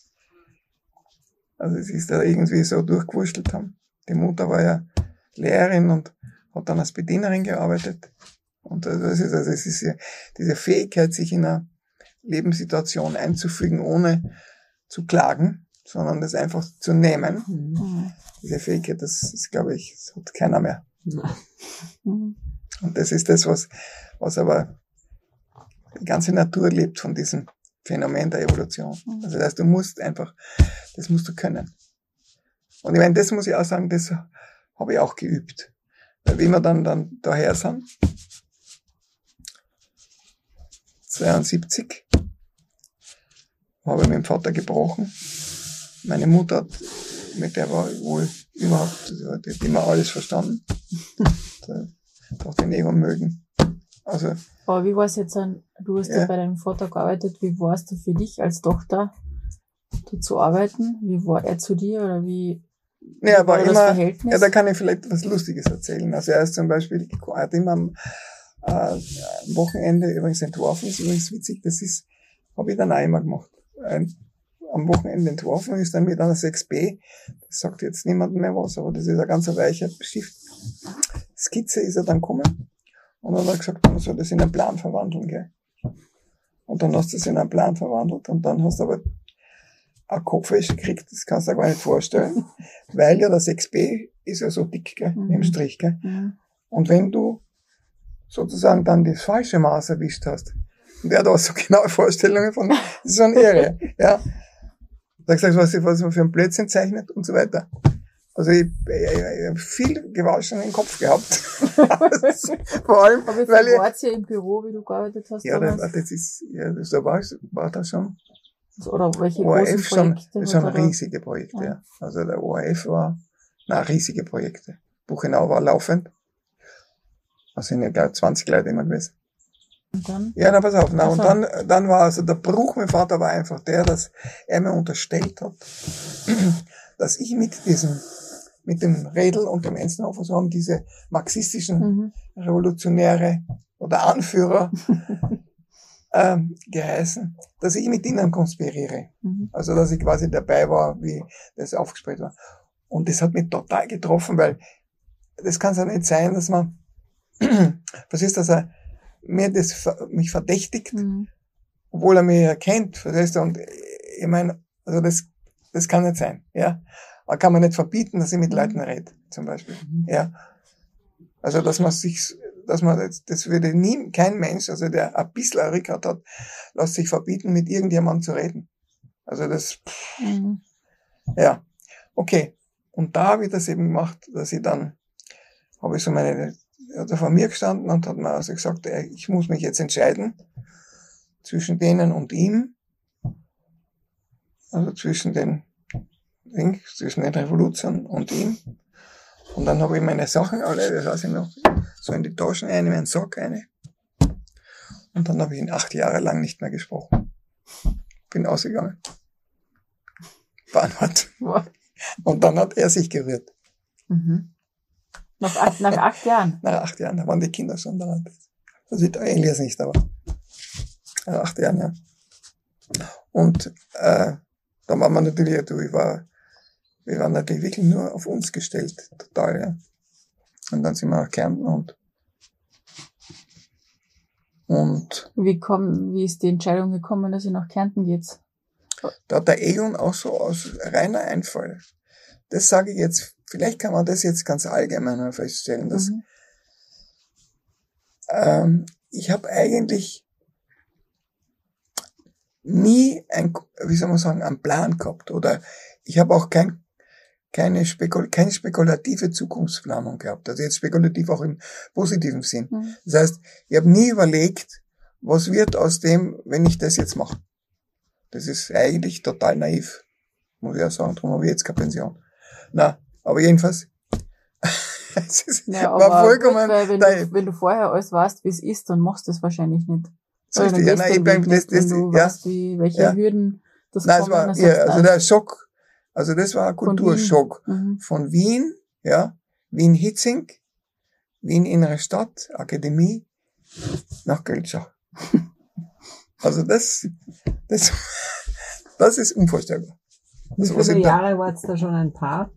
Also sie ist da irgendwie so durchgewurschtelt haben. Die Mutter war ja Lehrerin und hat dann als Bedienerin gearbeitet. Und es ist ja diese Fähigkeit, sich in einer Lebenssituation einzufügen, ohne zu klagen, sondern das einfach zu nehmen. Mhm. Diese Fähigkeit, das glaube ich, das hat keiner mehr. Mhm. Und das ist das, was aber die ganze Natur lebt von diesem Phänomen der Evolution. Also das heißt, das musst du können. Und ich meine, das muss ich auch sagen, das habe ich auch geübt. Weil wie wir dann daher sind, 72, habe ich mit dem Vater gebrochen. Meine Mutter mit der war wohl überhaupt, die hat immer alles verstanden. Doch den Egon mögen. Also, Aber wie war es jetzt du hast ja bei deinem Vater gearbeitet, wie war es für dich als Tochter, da zu arbeiten? Wie war er zu dir oder wie ja, war das immer, Verhältnis? ja, da kann ich vielleicht was Lustiges erzählen. Also er ist zum Beispiel, er hat immer am Wochenende übrigens entworfen, ist übrigens witzig, habe ich dann auch immer gemacht. Am Wochenende entworfen, ist dann mit einer 6B, das sagt jetzt niemandem mehr was, aber das ist ein ganz weicher Stift. Skizze ist er dann gekommen und dann hat er gesagt, man soll das in einen Plan verwandeln, gell. Und dann hast du es in einen Plan verwandelt und dann hast du aber eine Kopfwäsche gekriegt, das kannst du dir gar nicht vorstellen, weil ja der 6B ist ja so dick, gell, im Strich, gell. Mhm. Und wenn du sozusagen dann das falsche Maß erwischt hast, und er hat auch so genaue Vorstellungen von, das ist so eine Irre, ja. Da gesagt, was man für ein Blödsinn zeichnet und so weiter. Also ich habe viel gewaschen im Kopf gehabt. Vor allem, Aber wie weil viel wart ihr im Büro, wie du gearbeitet hast? da war schon Oder welche großen ORF schon Projekte? riesige Projekte, ja. Also der ORF riesige Projekte. Buchenau war laufend. Da sind ja gleich 20 Leute immer gewesen. Und dann? Ja, na, pass auf. Na, Also. und dann war also der Bruch, mein Vater war einfach der, dass er mir unterstellt hat, dass ich mit dem Redl und dem Enzenhofer, so haben diese marxistischen Revolutionäre oder Anführer geheißen, dass ich mit ihnen konspiriere. Also, dass ich quasi dabei war, wie das aufgespielt war. Und das hat mich total getroffen, weil das kann es ja nicht sein, dass man, was ist, dass er mich verdächtigt, obwohl er mich erkennt, verstehst du? Und ich meine, also das kann nicht sein, ja. Aber kann man nicht verbieten, dass ich mit Leuten rede, zum Beispiel, ja. Also, das würde kein Mensch, also der ein bisschen ein Rückgrat hat, lässt sich verbieten, mit irgendjemandem zu reden. Also ja. Okay. Und da habe ich das eben gemacht, dass ich dann, habe ich so hat er vor mir gestanden und hat mir also gesagt, ich muss mich jetzt entscheiden zwischen denen und ihm. Also zwischen den zwischen der Revolution und ihm. Und dann habe ich meine Sachen alle, das weiß ich noch, so in die Taschen eine, in meinen Sack eine. Und dann habe ich ihn 8 Jahre lang nicht mehr gesprochen. Bin ausgegangen. Bernhard. Und dann hat er sich gerührt. Mhm. Nach 8 Jahren? Nach 8 Jahren, da waren die Kinder schon da. Also der Elias nicht, aber nach 8 Jahren, ja. Und da waren wir natürlich, wir waren natürlich wirklich nur auf uns gestellt, total, ja. Und dann sind wir nach Kärnten und wie ist die Entscheidung gekommen, dass ihr nach Kärnten geht? da hat der Egon auch so aus reiner Einfall. Das sage ich jetzt, vielleicht kann man das jetzt ganz allgemein feststellen, dass ich habe eigentlich nie einen Plan gehabt oder ich habe auch keine spekulative Zukunftsplanung gehabt. Also jetzt spekulativ auch im positiven Sinn. Mhm. Das heißt, ich habe nie überlegt, was wird aus dem, wenn ich das jetzt mache. Das ist eigentlich total naiv, muss ich auch sagen. Darum habe ich jetzt keine Pension. Na, aber jedenfalls, war vollkommen gut, wenn du vorher alles weißt, wie es ist, dann machst du es wahrscheinlich nicht. So ist ja, nein, wenn du weißt, welche Hürden das kommen. Also der Schock, also das war ein Kulturschock. Von Wien, ja, Wien-Hitzing, Wien innere Stadt, Akademie, nach Göltschach. Also das ist unvorstellbar. Wie viele Jahre war es da schon ein Paar?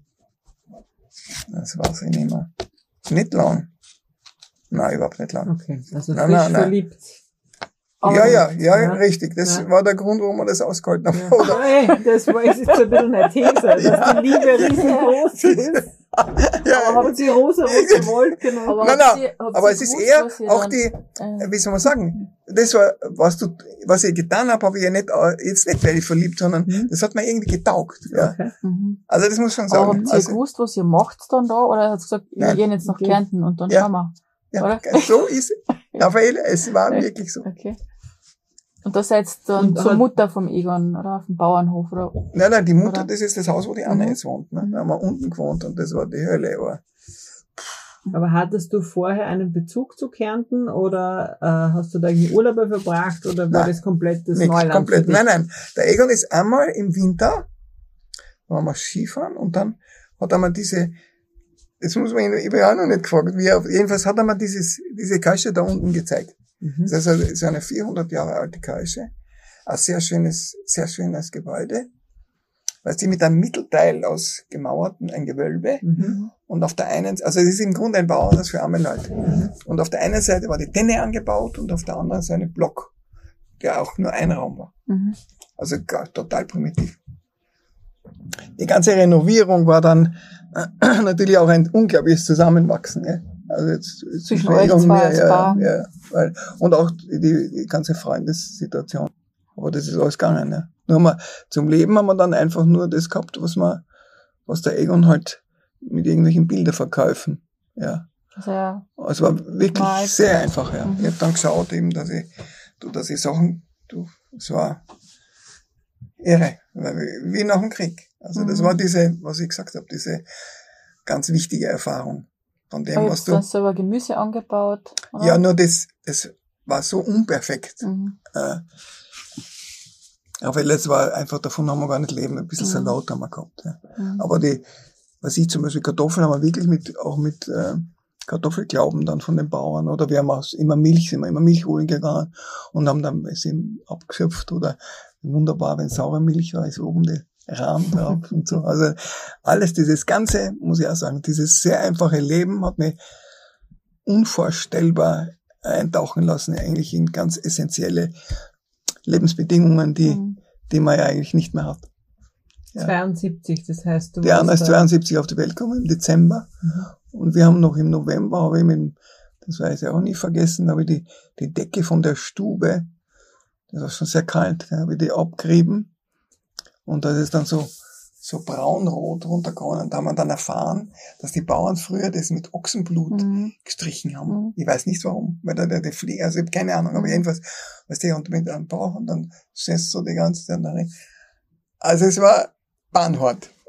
Das weiß ich nicht mehr. Nicht lang. Nein, überhaupt nicht lang. Okay, also frisch verliebt. Ja, richtig. Das war der Grund, warum wir das ausgehalten haben. Ja. Nein, das war jetzt so ein bisschen eine These, dass die Liebe riesengroß ist. Ja. Aber haben Sie rosa gewollt, genau. Aber es ist eher auch die, wie soll man sagen, das war, was ich getan habe ich ja nicht, jetzt nicht, weil ich verliebt, sondern das hat mir irgendwie getaugt. Ja. Okay. Also das muss schon sagen. Aber habt ihr gewusst, was ihr macht dann da? Oder hat ihr gesagt, wir gehen jetzt nach Kärnten und dann schauen wir? Ja, oder? So ist es. Raphael, es war wirklich so. Okay. Und da seid ihr dann zur Mutter vom Egon, oder? Auf dem Bauernhof, oder? Nein, die Mutter, das ist das Haus, wo die Anna jetzt wohnt, ne? Da haben wir unten gewohnt und das war die Hölle, aber hattest du vorher einen Bezug zu Kärnten oder hast du da irgendwie Urlaube verbracht oder war das komplett das Neuland? Komplett. Nein. Der Egon ist einmal im Winter, waren wir Skifahren und dann hat er mir das muss man, ich habe ja auch noch nicht gefragt, jedenfalls hat er mir diese Kasche da unten gezeigt. Das ist eine 400 Jahre alte Kasche. Ein sehr schönes Gebäude. Weißt du, mit einem Mittelteil aus gemauerten, ein Gewölbe. Und auf der einen, also es ist im Grunde ein Bauernhaus für arme Leute. Und auf der einen Seite war die Tenne angebaut und auf der anderen Seite ein Block, der auch nur ein Raum war. Also total primitiv. Die ganze Renovierung war dann natürlich auch ein unglaubliches Zusammenwachsen. Ja. Also jetzt zwischen euch zwei und auch die ganze Freundessituation. Aber das ist alles gegangen. Ja. Nur zum Leben haben wir dann einfach nur das gehabt, was der Egon halt mit irgendwelchen Bilderverkäufen. Ja. Also es war wirklich sehr einfach. Ja. Ich habe dann geschaut, eben, dass ich Sachen, es war irre, wie nach dem Krieg. Also das war was ich gesagt habe, diese ganz wichtige Erfahrung. Von dem, was du. Hast du selber Gemüse angebaut? Oder? Ja, nur das war so unperfekt. Aber das war einfach, davon haben wir gar nicht leben. Ein bisschen Salat haben wir gehabt. Ja. Aber was ich zum Beispiel Kartoffeln haben wir wirklich mit Kartoffelglauben dann von den Bauern, oder wir haben immer Milch holen gegangen und haben dann es eben abgeschöpft, oder wunderbar, wenn saure Milch war, ist oben der Rahmen drauf und so. Also alles dieses Ganze, muss ich auch sagen, dieses sehr einfache Leben hat mich unvorstellbar eintauchen lassen, eigentlich in ganz essentielle Lebensbedingungen, die man ja eigentlich nicht mehr hat. Ja. 72, das heißt, die Anna ist 72 auf die Welt gekommen, im Dezember. Und wir haben noch im November, das weiß ich auch nie vergessen, habe ich die Decke von der Stube, das war schon sehr kalt, habe ich die abgerieben. Und das ist dann so braunrot runtergegangen. Und da haben wir dann erfahren, dass die Bauern früher das mit Ochsenblut gestrichen haben. Ich weiß nicht warum, weil der Flieger, also ich habe keine Ahnung, aber jedenfalls, weißt du, und mit einem Bauch und dann stehst du so die ganze Zeit darin. Also es war bannhart.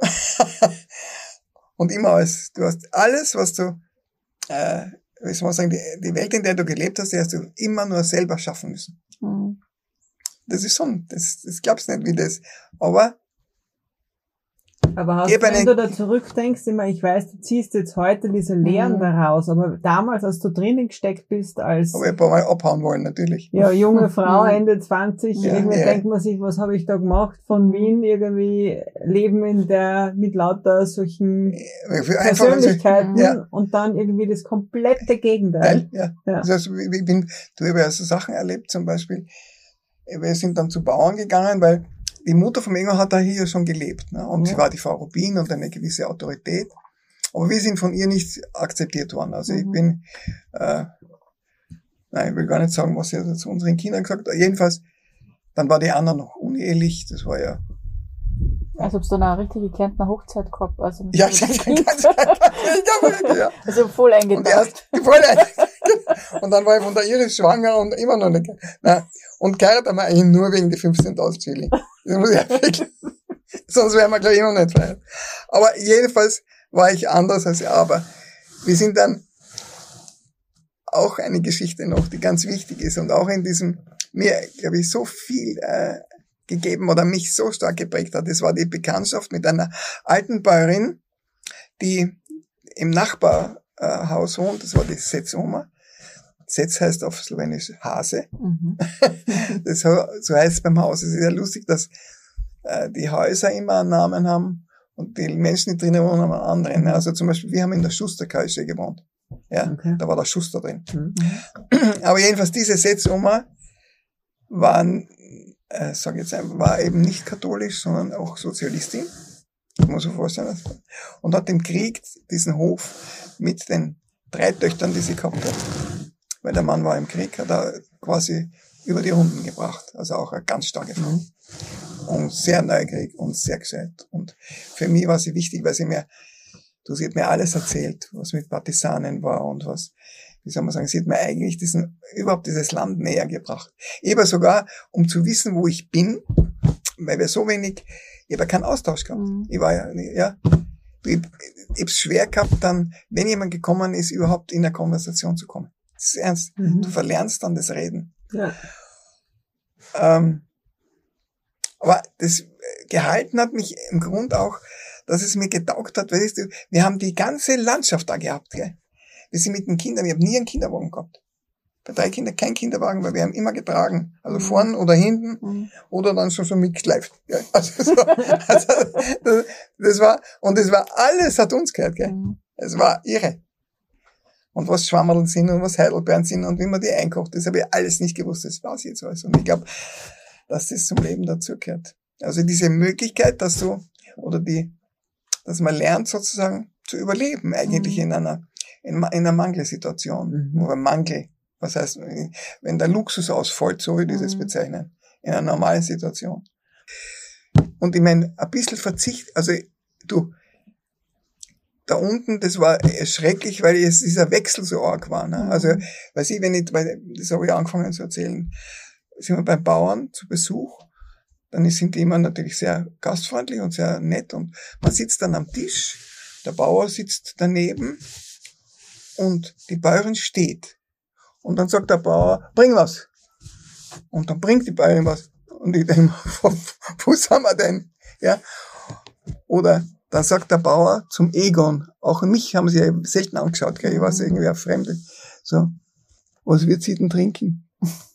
Und immer alles. Du hast alles, was du, wie soll man sagen, die Welt, in der du gelebt hast, die hast du immer nur selber schaffen müssen. Mhm. Das ist schon, das glaubst nicht wie das. Aber hast du, wenn du da zurückdenkst, immer, ich weiß, du ziehst jetzt heute diese Lehren daraus, aber damals, als du drinnen gesteckt bist, als... Aber ich ein paar Mal abhauen wollen, natürlich. Ja, junge Frau, Ende 20, irgendwie denkt man sich, was habe ich da gemacht? Von Wien irgendwie leben mit lauter solchen Persönlichkeiten und dann irgendwie das komplette Gegenteil. Ja. Also, du hast ja so Sachen erlebt, zum Beispiel, wir sind dann zu Bauern gegangen, weil die Mutter vom Ingo hat da hier schon gelebt, ne? Und sie war die Frau Rubin und eine gewisse Autorität. Aber wir sind von ihr nicht akzeptiert worden. Also ich bin, ich will gar nicht sagen, was sie zu unseren Kindern gesagt hat. Jedenfalls, dann war die Anna noch unehelich, das war ja... Also hab's dann eine richtige Kärntner Hochzeit gehabt. Also ja, also voll eingedacht. Und dann war ich von der Iris schwanger und immer noch nicht. Nein. Und geheiratet haben wir eigentlich nur wegen die 15.000 Schilling. Das muss ich wirklich. Sonst wären wir, glaube ich, immer nicht frei. Aber jedenfalls war ich anders als er. Aber wir sind dann auch eine Geschichte noch, die ganz wichtig ist und auch in diesem, mir, glaube ich, so viel gegeben oder mich so stark geprägt hat. Das war die Bekanntschaft mit einer alten Bäuerin, die im Nachbarhaus wohnt. Das war die Setz-Oma. Setz heißt auf Slowenisch Hase. Mhm. So heißt es beim Haus. Es ist ja lustig, dass die Häuser immer einen Namen haben und die Menschen, die drinnen wohnen, haben einen anderen. Also zum Beispiel, wir haben in der Schusterkirche gewohnt. Ja, okay. Da war der Schuster drin. Mhm. Aber jedenfalls diese Setz-Oma war eben nicht katholisch, sondern auch Sozialistin. Ich muss mir vorstellen. Und hat im Krieg diesen Hof mit den 3 Töchtern, die sie gehabt hat, weil der Mann war im Krieg, hat er quasi über die Runden gebracht. Also auch eine ganz starke Frau. Und sehr neugierig und sehr gescheit. Und für mich war sie wichtig, weil sie hat mir alles erzählt, was mit Partisanen war und was, wie soll man sagen, sie hat mir eigentlich überhaupt dieses Land näher gebracht. Eben sogar, um zu wissen, wo ich bin, weil wir so wenig, ich habe keinen Austausch gehabt. Ich war ich hab's schwer gehabt, dann, wenn jemand gekommen ist, überhaupt in eine Konversation zu kommen. Das ist ernst. Du verlernst dann das Reden. Ja. Aber das gehalten hat mich im Grund auch, dass es mir getaugt hat, weißt du, wir haben die ganze Landschaft da gehabt, gell. Wir sind mit den Kindern, ich habe nie einen Kinderwagen gehabt. Bei 3 Kindern kein Kinderwagen, weil wir haben immer getragen. Also vorn oder hinten oder dann schon so mitgeschleift. Ja. Also das war alles hat uns gehört, gell. Es war irre. Und was Schwammerln sind und was Heidelbeeren sind und wie man die einkocht, das habe ich alles nicht gewusst, das weiß ich jetzt alles. Und ich glaube, dass das zum Leben dazugehört. Also diese Möglichkeit, dass man lernt sozusagen zu überleben, eigentlich in einer Mangelsituation. Oder Mangel. Was heißt, wenn der Luxus ausfällt, so wie dieses bezeichnen, in einer normalen Situation. Und ich meine, ein bisschen Verzicht, also da unten, das war schrecklich, weil dieser Wechsel so arg war. Ne? Also, das habe ich angefangen zu erzählen, sind wir beim Bauern zu Besuch, dann sind die immer natürlich sehr gastfreundlich und sehr nett und man sitzt dann am Tisch, der Bauer sitzt daneben und die Bäuerin steht. Und dann sagt der Bauer, bring was. Und dann bringt die Bäuerin was. Und ich denke, wo sind wir denn? Ja. Oder dann sagt der Bauer zum Egon, auch mich haben sie ja selten angeschaut, gell? Ich war so irgendwie ein Fremde. So, was wird sie denn trinken?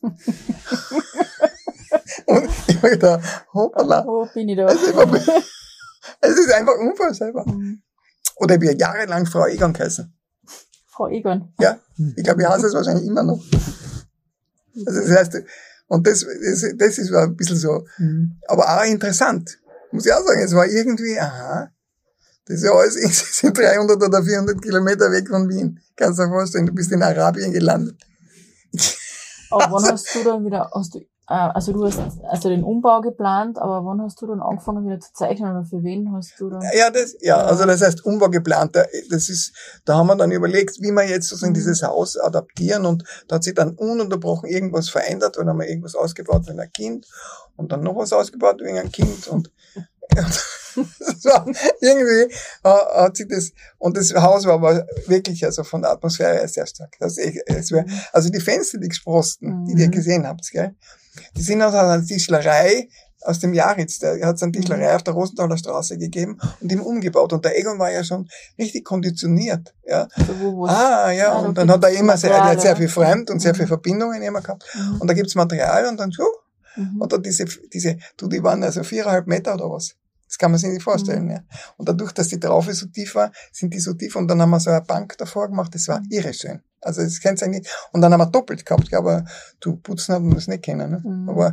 Und ich war da, hoppala. Wo bin ich da? Es ist einfach unvorstellbar. Oder wir jahrelang Frau Egon geheißen. Frau Egon? Ja, ich glaube, ich heiße es wahrscheinlich immer noch. Also das heißt, und das ist ein bisschen so, aber auch interessant. Muss ich auch sagen, es war irgendwie, das ist ja alles, es sind 300 oder 400 Kilometer weg von Wien. Kannst du dir vorstellen, du bist in Arabien gelandet. Aber wann hast du dann wieder, also du hast also den Umbau geplant, aber wann hast du dann angefangen wieder zu zeichnen oder für wen hast du dann? Also das heißt Umbau geplant. Da haben wir dann überlegt, wie wir jetzt sozusagen dieses Haus adaptieren und da hat sich dann ununterbrochen irgendwas verändert, weil dann haben wir irgendwas ausgebaut wegen ein Kind und dann noch was ausgebaut wegen ein Kind und Das war irgendwie hat sich das, und das Haus war aber wirklich, also von der Atmosphäre her sehr stark. Also die Fenster, die gesprosten, die ihr gesehen habt, gell, die sind aus einer Tischlerei aus dem Jaritz, der hat es eine Tischlerei auf der Rosenthaler Straße gegeben und ihm umgebaut. Und der Egon war ja schon richtig konditioniert. Ja. Und dann hat er immer sehr viel Fremd und sehr viel Verbindungen immer gehabt. Und da gibt's Material und dann so. Und dann die waren also 4,5 Meter oder was. Das kann man sich nicht vorstellen. Ja. Und dadurch, dass die Traufe so tief war, sind die so tief. Und dann haben wir so eine Bank davor gemacht. Das war irre schön. Also das kennt's eigentlich. Und dann haben wir doppelt gehabt. Aber putzen haben wir das nicht kennen. Ne? Aber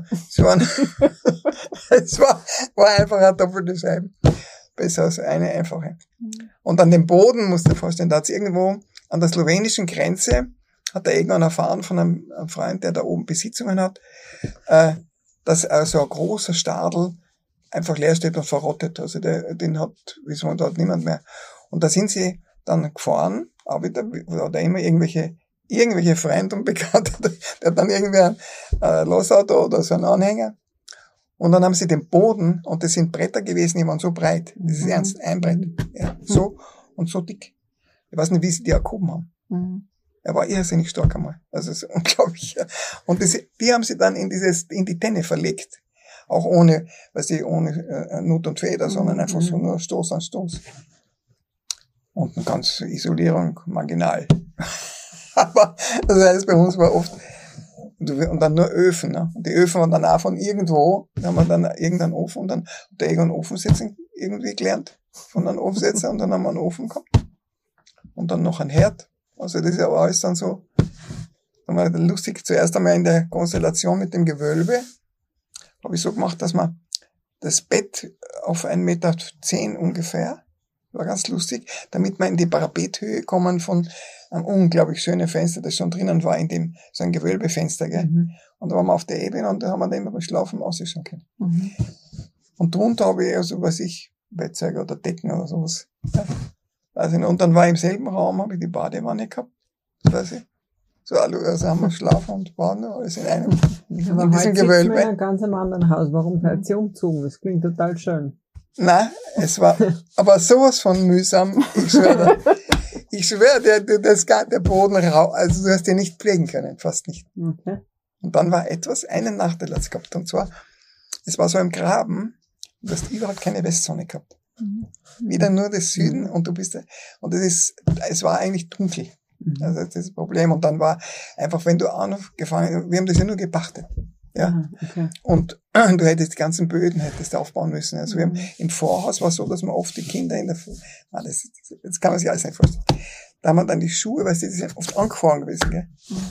es war einfach eine doppelte Scheibe. Besser als eine einfache. Und an dem Boden, musst du dir vorstellen, da hat's irgendwo an der slowenischen Grenze, hat der Egon erfahren von einem Freund, der da oben Besitzungen hat, dass so ein großer Stadel einfach leer steht und verrottet. Also den hat, wie so, da hat niemand mehr. Und da sind sie dann gefahren, auch wieder, oder immer irgendwelche Freunde und Bekannte, der hat dann irgendwie ein Losauto oder so einen Anhänger. Und dann haben sie den Boden, und das sind Bretter gewesen, die waren so breit. Das ist ernst, ein Brett. Ja, so und so dick. Ich weiß nicht, wie sie die erhoben haben. Er war irrsinnig stark einmal. Also, das ist unglaublich. Ja. Und die haben sie dann in die Tenne verlegt. Auch ohne Nut und Feder, sondern einfach so nur Stoß an Stoß. Und eine ganze Isolierung marginal. Aber das heißt, bei uns war oft, und dann nur Öfen, ne? Und die Öfen waren dann auch von irgendwo, da haben wir dann irgendeinen Ofen, und dann hat der Egon Ofen setzen irgendwie gelernt, von einem Ofensetzer, und dann haben wir einen Ofen gehabt. Und dann noch ein Herd. Also das ist ja alles dann so, dann war lustig, zuerst einmal in der Konstellation mit dem Gewölbe, habe ich so gemacht, dass man das Bett auf 1,10 Meter ungefähr, war ganz lustig, damit wir in die Parapethöhe kommen von einem unglaublich schönen Fenster, das schon drinnen war, in dem, so ein Gewölbefenster, gell. Und da waren wir auf der Ebene, und da haben wir dann immer beim Schlafen ausschauen können. Und drunter habe ich also, Bettzeug oder Decken oder sowas. Ja. Also, und dann war im selben Raum, habe ich die Badewanne gehabt, weiß ich. So, also haben wir geschlafen und waren alles in einem, aber in diesem Gewölbe. Aber in einem ganz anderen Haus. Warum seid ihr umgezogen? Das klingt total schön. Nein, es war aber sowas von mühsam. Ich schwöre, der Boden rau, also du hast den nicht pflegen können, fast nicht. Okay. Und dann war einen Nachteil hat's gehabt, und zwar, es war so im Graben, du hast überhaupt keine Westsonne gehabt. Wieder nur das Süden, und es war eigentlich dunkel. Also das ist das Problem. Und dann war einfach, wenn du angefangen, wir haben das ja nur gepachtet. Ja. Okay. Und du hättest die ganzen Böden aufbauen müssen. Also wir haben, im Vorhaus war es so, dass man oft die Kinder das kann man sich alles nicht vorstellen. Da haben wir dann die Schuhe, weißt du, die sind oft angefahren gewesen, gell?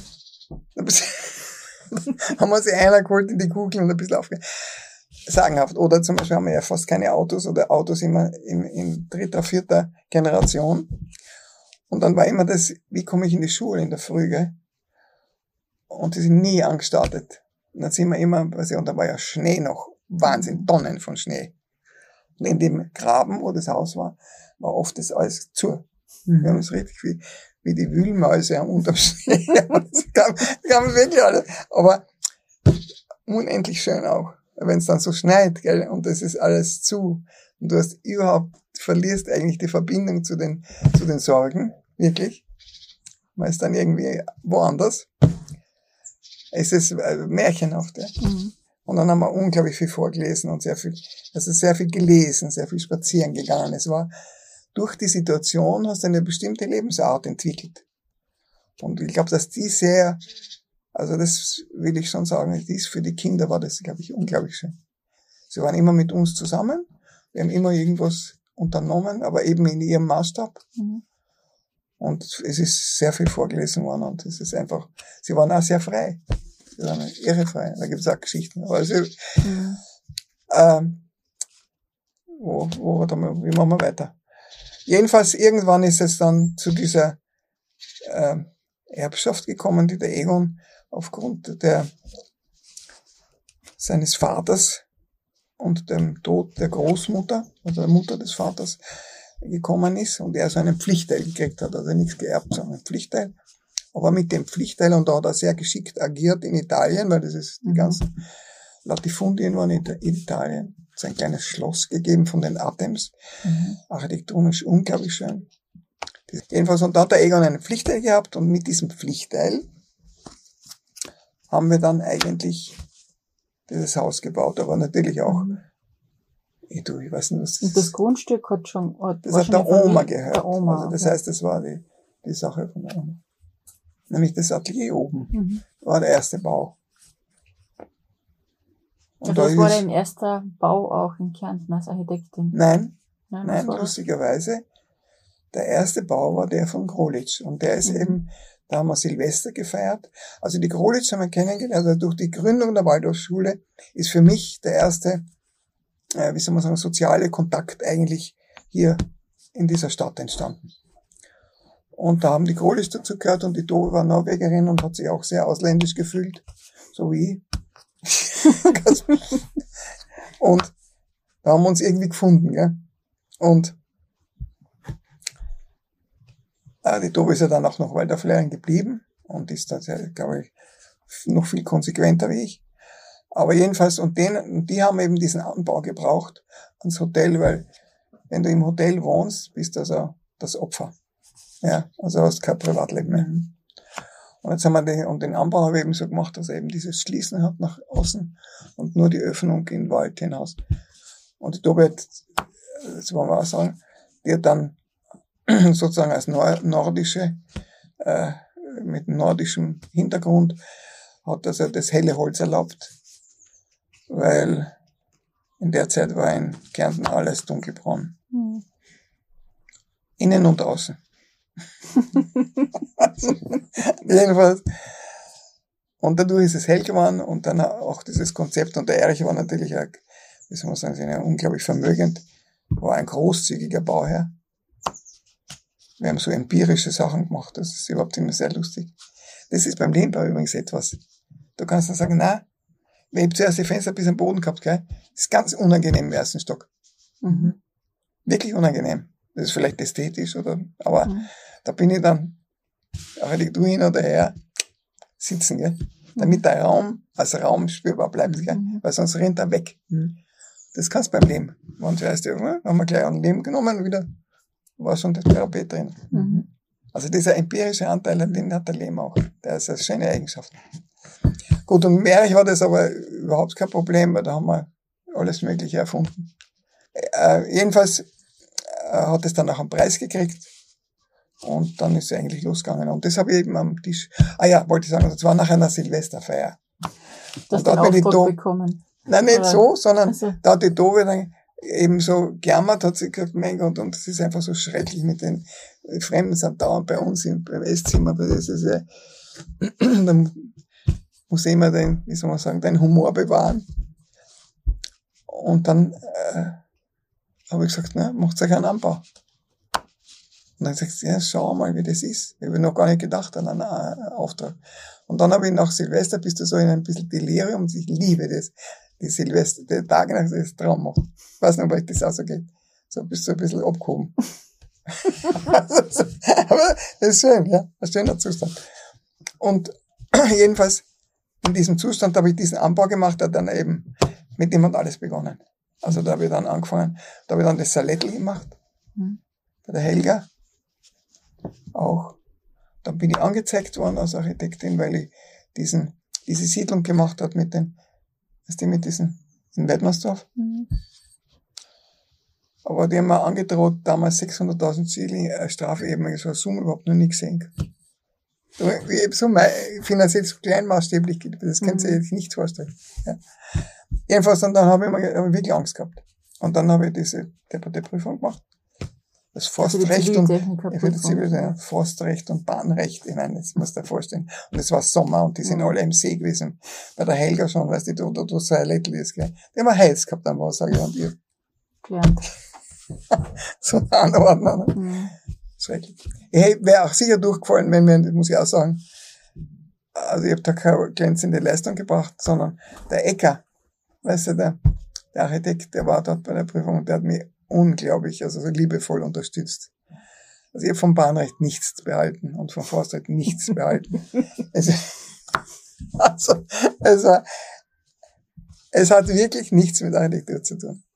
Haben wir sie einer geholt in die Kugel und ein bisschen aufgehört. Sagenhaft. Oder zum Beispiel haben wir ja fast keine Autos, oder Autos immer in 3., 4. Generation. Und dann war immer das, wie komme ich in die Schule in der Früh, gell? Und die sind nie angestartet. Und dann sind wir immer, und da war ja Schnee noch, Wahnsinn, Tonnen von Schnee. Und in dem Graben, wo das Haus war oft das alles zu. Wir haben es richtig wie die Wühlmäuse unterm Schnee. Das kann man wirklich alles. Aber unendlich schön auch, wenn es dann so schneit, gell? Und das ist alles zu. Und du verlierst eigentlich die Verbindung zu den Sorgen, wirklich. Man ist dann irgendwie woanders. Es ist märchenhaft, ja. Und dann haben wir unglaublich viel vorgelesen und sehr viel gelesen, sehr viel spazieren gegangen. Es war, durch die Situation hast du eine bestimmte Lebensart entwickelt. Und ich glaube, dass die also das will ich schon sagen, für die Kinder war das, glaube ich, unglaublich schön. Sie waren immer mit uns zusammen. Wir haben immer irgendwas unternommen, aber eben in ihrem Maßstab. Und es ist sehr viel vorgelesen worden, und es ist einfach, sie waren auch sehr frei. Sie waren irre frei. Da gibt es auch Geschichten. Aber also, wie machen wir weiter? Jedenfalls, irgendwann ist es dann zu dieser Erbschaft gekommen, die der Egon aufgrund seines Vaters und dem Tod der Großmutter, also der Mutter des Vaters, gekommen ist, und er so einen Pflichtteil gekriegt hat, also nichts geerbt, sondern einen Pflichtteil. Aber mit dem Pflichtteil, und da hat er sehr geschickt agiert in Italien, weil das ist, die ganzen Latifundien waren in Italien, so ein kleines Schloss gegeben von den Atems. Architektonisch unglaublich schön. Jedenfalls, und da hat der Egon einen Pflichtteil gehabt und mit diesem Pflichtteil haben wir dann eigentlich dieses Haus gebaut, aber natürlich auch, ich weiß nicht, was das ist. Und das Grundstück hat schon, das hat der Oma gehört. Der Oma, also das heißt, das war die Sache von der Oma. Nämlich das Atelier oben. War der erste Bau. Und also das war dein erster Bau auch in Kärnten als Architektin? Nein, lustigerweise. Der erste Bau war der von Grolitsch. Und der ist eben, da haben wir Silvester gefeiert. Also die Grolitsch haben wir kennengelernt. Also durch die Gründung der Waldorfschule ist für mich der erste, soziale Kontakt eigentlich hier in dieser Stadt entstanden. Und da haben die Grolitsch dazu gehört und die Dove war Norwegerin und hat sich auch sehr ausländisch gefühlt. So wie ich. Und da haben wir uns irgendwie gefunden, gell? Und die Dove ist ja dann auch noch Waldorflehrerin geblieben und ist da, glaube ich, noch viel konsequenter wie ich. Aber jedenfalls, und die haben eben diesen Anbau gebraucht ans Hotel, weil wenn du im Hotel wohnst, bist du also das Opfer. Ja, also hast kein Privatleben mehr. Und jetzt haben wir den Anbau habe ich eben so gemacht, dass er eben dieses Schließen hat nach außen und nur die Öffnung in den Wald hinaus. Und die Dove hat, das wollen wir auch sagen, die hat dann sozusagen als nordische, mit nordischem Hintergrund, hat also das helle Holz erlaubt, weil in der Zeit war in Kärnten alles dunkelbraun. Innen und außen. Also, jedenfalls. Und dadurch ist es hell geworden und dann auch dieses Konzept. Und der Erich war natürlich auch, wie soll man sagen, unglaublich vermögend, war ein großzügiger Bauherr. Wir haben so empirische Sachen gemacht, das ist überhaupt immer sehr lustig. Das ist beim Lehmbau übrigens etwas. Du kannst dann sagen, nein, ich habe zuerst die Fenster bis am Boden gehabt, gell? Das ist ganz unangenehm im ersten Stock. Wirklich unangenehm. Das ist vielleicht ästhetisch, aber da bin ich dann, Architektur hin oder her, sitzen, gell? Damit der Raum als Raum spürbar bleibt, gell? Weil sonst rennt er weg. Das kannst du beim Lehm. Und zuerst, haben wir gleich an Lehm genommen und wieder war schon der Therapeut drin. Also dieser empirische Anteil, den hat der Lehm auch. Der ist eine schöne Eigenschaft. Gut, und mit Erich war das aber überhaupt kein Problem, weil da haben wir alles Mögliche erfunden. Jedenfalls hat es dann auch einen Preis gekriegt und dann ist es eigentlich losgegangen. Und das habe ich eben am Tisch, wollte ich sagen, das war nach einer Silvesterfeier. Du hast den Auftrag bekommen? Nein, nicht so, sondern da hat die Dove dann eben so gejammert, hat sie gesagt, mein Gott, und das ist einfach so schrecklich mit den Fremden, sind dauernd bei uns beim Esszimmer, das ist ja, dann muss immer dein Humor bewahren. Und dann habe ich gesagt, macht euch einen Anbau. Und dann sagt sie, ja, schau mal, wie das ist. Ich habe noch gar nicht gedacht an einen Auftrag. Und dann habe ich nach Silvester, bist du so in ein bisschen Delirium, und ich liebe das, die Silvester, die Tage nach das traumhaft. Ich weiß nicht, ob euch das auch so geht. So bist du ein bisschen abgehoben. Aber das ist schön, ja, ein schöner Zustand. Und jedenfalls, in diesem Zustand habe ich diesen Anbau gemacht, der dann eben, mit dem hat alles begonnen. Also da habe ich dann angefangen, da habe ich dann das Salettel gemacht, bei der Helga auch. Dann bin ich angezeigt worden als Architektin, weil ich diese Siedlung gemacht habe mit diesen, in Wettmannsdorf. Aber die haben mir angedroht, damals 600.000 Schilling Strafe, eben so eine Summe überhaupt noch nie gesehen. So finanziell so kleinmaßstäblich, das könnt ihr euch nicht vorstellen. Ja. Jedenfalls, und dann habe ich wirklich Angst gehabt. Und dann habe ich diese Prüfung gemacht. Das Forstrecht Forstrecht und Bahnrecht, ich meine, das musst du dir vorstellen. Und es war Sommer und die sind alle im See gewesen. Bei der Helga schon, weißt du, du so ein Lättel ist, gell. Die haben heiß gehabt am Wasser, ja, und ihr. Gelernt. So anordnen. Schrecklich. Ich wäre auch sicher durchgefallen, das muss ich auch sagen. Also ich habe da keine glänzende Leistung gebracht, sondern der Ecker, weißt du, der Architekt, der war dort bei der Prüfung und der hat mich unglaublich, also so liebevoll unterstützt. Also ich habe vom Bahnrecht nichts behalten und vom Forstrecht nichts behalten. Es hat wirklich nichts mit Architektur zu tun.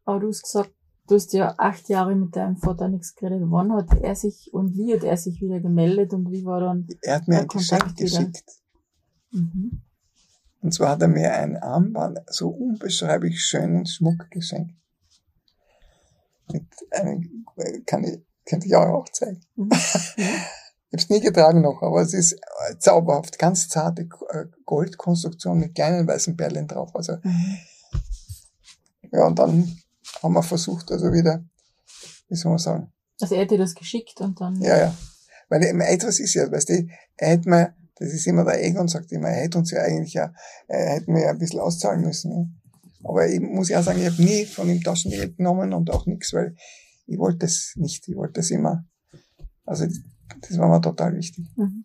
Aber du hast gesagt, du hast ja 8 Jahre mit deinem Vater nichts geredet. Wann hat er sich und wie hat er sich wieder gemeldet und wie war dann Er hat mir ein Kontakt Geschenk geschickt. Mhm. Und zwar hat er mir ein Armband, so unbeschreiblich schönen Schmuck geschenkt. Mit einem, könnte ich auch zeigen. Mhm. Ich habe es nie getragen noch, aber es ist zauberhaft. Ganz zarte Goldkonstruktion mit kleinen weißen Perlen drauf. Also, ja, und dann haben wir versucht, also wieder, wie soll man sagen? Also er hat dir das geschickt und dann... Ja. Weil etwas ist ja, weißt du, er hätte mir, das ist immer der Egon sagt immer, er hätte uns ja eigentlich er hätte mir ja ein bisschen auszahlen müssen. Ne? Aber ich muss ja sagen, ich habe nie von ihm Taschengeld genommen und auch nichts, weil ich wollte das nicht. Ich wollte das immer, also das war mir total wichtig. Mhm.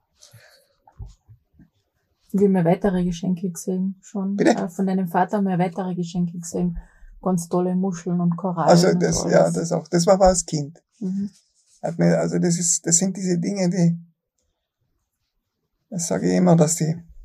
Wir haben ja weitere Geschenke gesehen schon. Bitte? Von deinem Vater haben wir weitere Geschenke gesehen. Ganz tolle Muscheln und Korallen. Also das, ja, das auch. Das war aber als Kind. Mhm. Also das sind diese Dinge, die, das sage ich immer, dass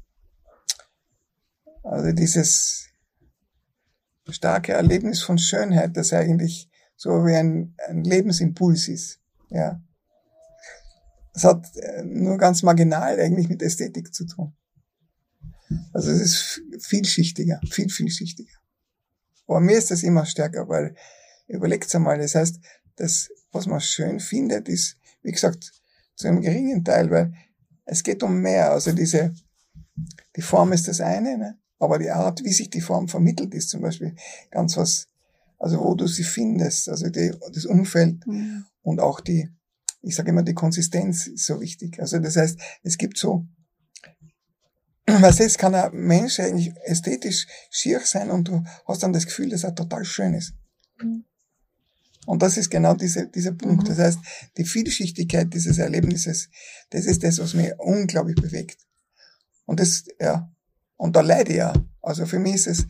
also dieses starke Erlebnis von Schönheit, das eigentlich so wie ein Lebensimpuls ist, ja. Das hat nur ganz marginal eigentlich mit Ästhetik zu tun. Also es ist vielschichtiger, viel vielschichtiger. Aber mir ist das immer stärker, weil, überlegt's einmal, das heißt, das, was man schön findet, ist, wie gesagt, zu einem geringen Teil, weil es geht um mehr. Also die Form ist das eine, ne? Aber die Art, wie sich die Form vermittelt, ist zum Beispiel ganz was, also wo du sie findest, also das Umfeld und auch ich sage immer, die Konsistenz ist so wichtig. Also das heißt, es gibt so, es kann ein Mensch eigentlich ästhetisch schier sein und du hast dann das Gefühl, dass er total schön ist. Und das ist genau dieser Punkt. Das heißt, die Vielschichtigkeit dieses Erlebnisses, das ist das, was mich unglaublich bewegt. Und das, ja, und da leide ich ja. Also für mich ist es,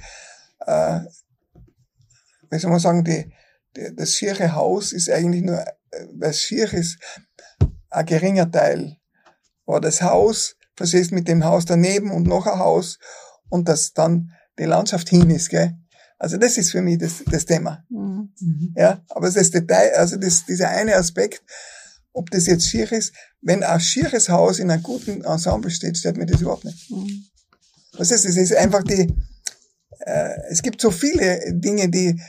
wie soll man sagen, das schiere Haus ist eigentlich nur, weil es schier ist, ein geringer Teil. Aber das Haus, verstehst mit dem Haus daneben und noch ein Haus und dass dann die Landschaft hin ist, gell? Also das ist für mich das Thema. Mhm. Ja, aber das Detail, also dieser eine Aspekt, ob das jetzt schier ist, wenn ein schieres Haus in einem guten Ensemble steht, stört mir das überhaupt nicht. Mhm. Was ist, es ist einfach es gibt so viele Dinge,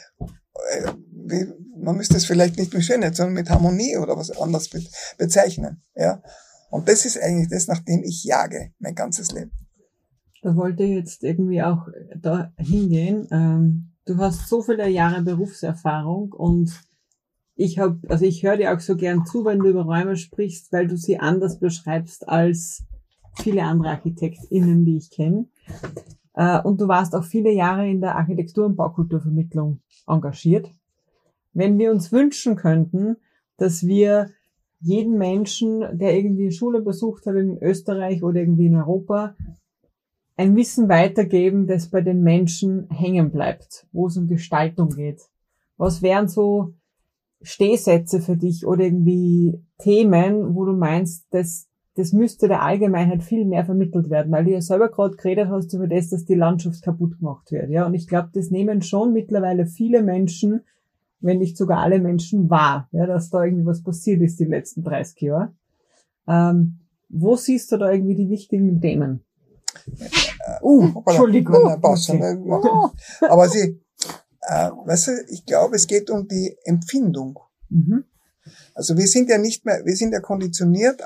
man müsste es vielleicht nicht mit Schönheit, sondern mit Harmonie oder was anderes bezeichnen, ja. Und das ist eigentlich das, nach dem ich jage, mein ganzes Leben. Da wollte ich jetzt irgendwie auch da hingehen. Du hast so viele Jahre Berufserfahrung und ich höre dir auch so gern zu, wenn du über Räume sprichst, weil du sie anders beschreibst als viele andere ArchitektInnen, die ich kenne. Und du warst auch viele Jahre in der Architektur- und Baukulturvermittlung engagiert. Wenn wir uns wünschen könnten, dass wir jeden Menschen, der irgendwie Schule besucht hat in Österreich oder irgendwie in Europa, ein Wissen weitergeben, das bei den Menschen hängen bleibt, wo es um Gestaltung geht. Was wären so Stehsätze für dich oder irgendwie Themen, wo du meinst, das müsste der Allgemeinheit viel mehr vermittelt werden, weil du ja selber gerade geredet hast über das, dass die Landschaft kaputt gemacht wird, ja. Und ich glaube, das nehmen schon mittlerweile viele Menschen, wenn nicht sogar alle Menschen wahr, ja, dass da irgendwie was passiert ist die letzten 30 Jahre. Wo siehst du da irgendwie die wichtigen Themen? Entschuldigung. Nein, passt schon. Aber weißt du, ich glaube, es geht um die Empfindung. Mhm. Also wir sind ja konditioniert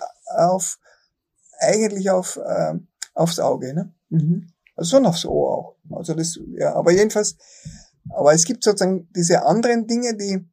aufs Auge, ne? Mhm. Also schon aufs Ohr auch. Also das, ja, aber jedenfalls, aber es gibt sozusagen diese anderen Dinge, die,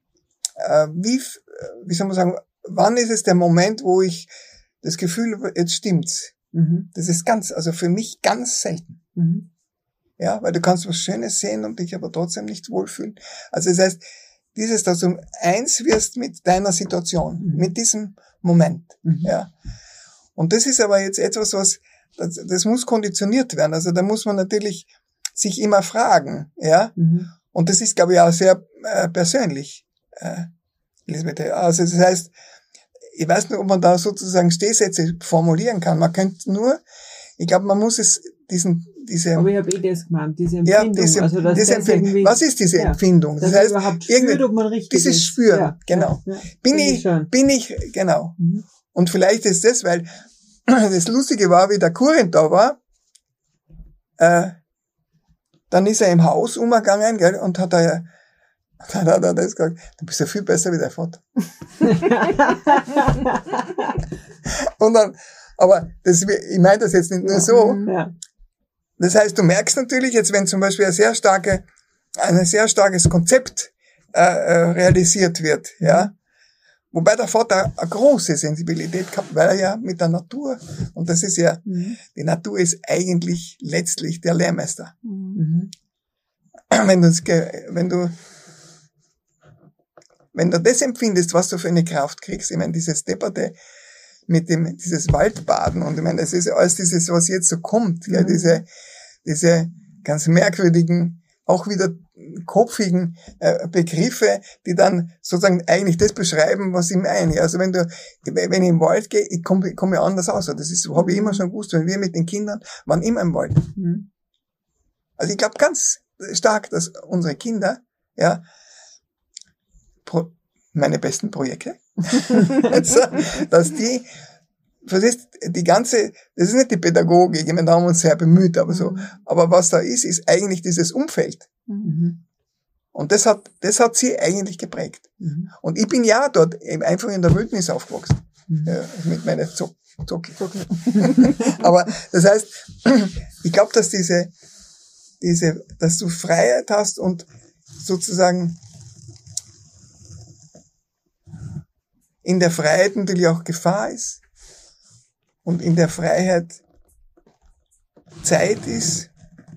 wie soll man sagen, wann ist es der Moment, wo ich das Gefühl, jetzt stimmt's? Mhm. Das ist also für mich ganz selten. Mhm. Ja, weil du kannst was Schönes sehen und dich aber trotzdem nicht wohlfühlen. Also das heißt, dass du eins wirst mit deiner Situation, mit diesem Moment, ja. Und das ist aber jetzt etwas, das muss konditioniert werden. Also da muss man natürlich sich immer fragen, ja. Mhm. Und das ist, glaube ich, auch sehr persönlich, Elisabeth. Also das heißt, ich weiß nicht, ob man da sozusagen Stehsätze formulieren kann. Man könnte nur, ich glaube, man muss diesen Aber ich habe das gemeint, diese Empfindung. Ja, also das Empfindung. Was ist diese Empfindung? Das heißt, überhaupt spürt, ob man richtig dieses Spüren, ja, genau. Ja, bin ich, genau. Mhm. Und vielleicht ist das, weil das Lustige war, wie der Kurrent da war, dann ist er im Haus umgegangen, gell, und hat er das gesagt, du bist ja viel besser wie dein Vater. Und dann, aber ich meine das jetzt nicht nur so. Ja. Das heißt, du merkst natürlich jetzt, wenn zum Beispiel ein sehr starkes Konzept realisiert wird, ja, wobei der Vater eine große Sensibilität gehabt, weil er ja mit der Natur, und das ist ja, die Natur ist eigentlich letztlich der Lehrmeister. Mhm. Wenn du das empfindest, was du für eine Kraft kriegst, ich meine, dieses Depperte mit dieses Waldbaden, und ich meine, das ist alles dieses, was jetzt so kommt, ja, diese ganz merkwürdigen, auch wieder kopfigen Begriffe, die dann sozusagen eigentlich das beschreiben, was ich meine. Also wenn ich im Wald gehe, ich komme anders aus. Das ist, habe ich immer schon gewusst, wenn wir mit den Kindern waren immer im Wald. Mhm. Also ich glaube ganz stark, dass unsere Kinder, ja, meine besten Projekte, also, dass die, verstehst, das ist nicht die Pädagogik, ich meine, da haben wir uns sehr bemüht, aber so, aber was da ist eigentlich dieses Umfeld. Mhm. Und das hat sie eigentlich geprägt. Mhm. Und ich bin ja dort einfach in der Wildnis aufgewachsen, mit meiner Zocke. Aber das heißt, ich glaube, dass dass du Freiheit hast und sozusagen in der Freiheit natürlich auch Gefahr ist und in der Freiheit Zeit ist.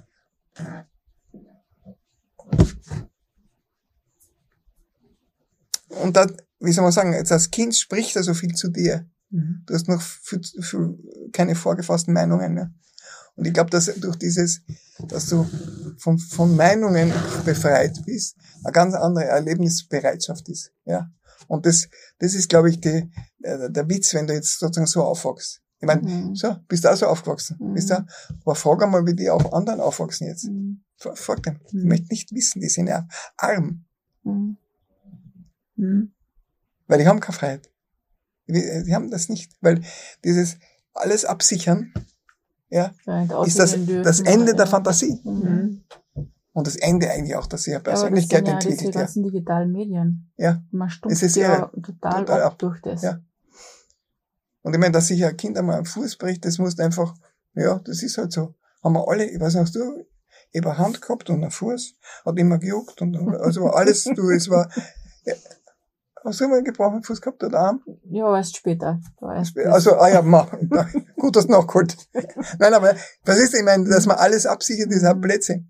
Und dann, wie soll man sagen, jetzt als Kind spricht er so viel zu dir. Mhm. Du hast noch keine vorgefassten Meinungen. Ne? Und ich glaube, dass durch dass du von Meinungen befreit bist, eine ganz andere Erlebnisbereitschaft ist. Ja. Und das ist, glaube ich, der Witz, wenn du jetzt sozusagen so aufwachst. Ich meine, so, bist du auch so aufgewachsen? Bist du? Aber frag einmal, wie die auch anderen aufwachsen jetzt. Frag dem. Ich möchte nicht wissen, die sind ja arm. Weil die haben keine Freiheit. Die haben das nicht. Weil dieses alles absichern, ja, ist das Ende der Fantasie. Mhm. Und das Ende eigentlich auch, dass sie eine Persönlichkeit entwickelt. Diese ganzen digitalen Medien. Ja. Man stumpft ja total ab durch das. Ja. Und ich meine, dass sich ein Kind einmal am Fuß bricht, das muss einfach, ja, das ist halt so. Haben wir alle, ich weiß nicht, hast du, ich habe eine Hand gehabt und einen Fuß, hat immer gejuckt und, also alles, es war, ja. Hast du mal einen gebrochenen Fuß gehabt oder Arm? Ja, erst später. Gut, dass du nachgeholt. Nein, aber, was ist, ich meine, dass man alles absichert, ist ein Blödsinn.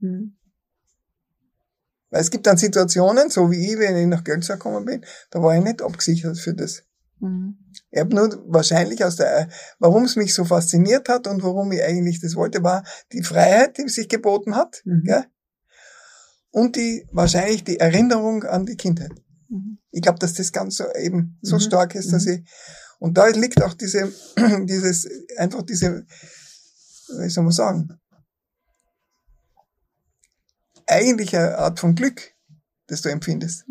Weil es gibt dann Situationen, so wie ich, wenn ich nach Gölzer gekommen bin, da war ich nicht abgesichert für das. Ich habe nur wahrscheinlich warum es mich so fasziniert hat und warum ich eigentlich das wollte, war die Freiheit, die sich geboten hat, gell? Und wahrscheinlich die Erinnerung an die Kindheit. Ich glaube, dass das ganz so eben so stark ist, dass und da liegt auch wie soll man sagen, eigentlich eine Art von Glück, das du empfindest.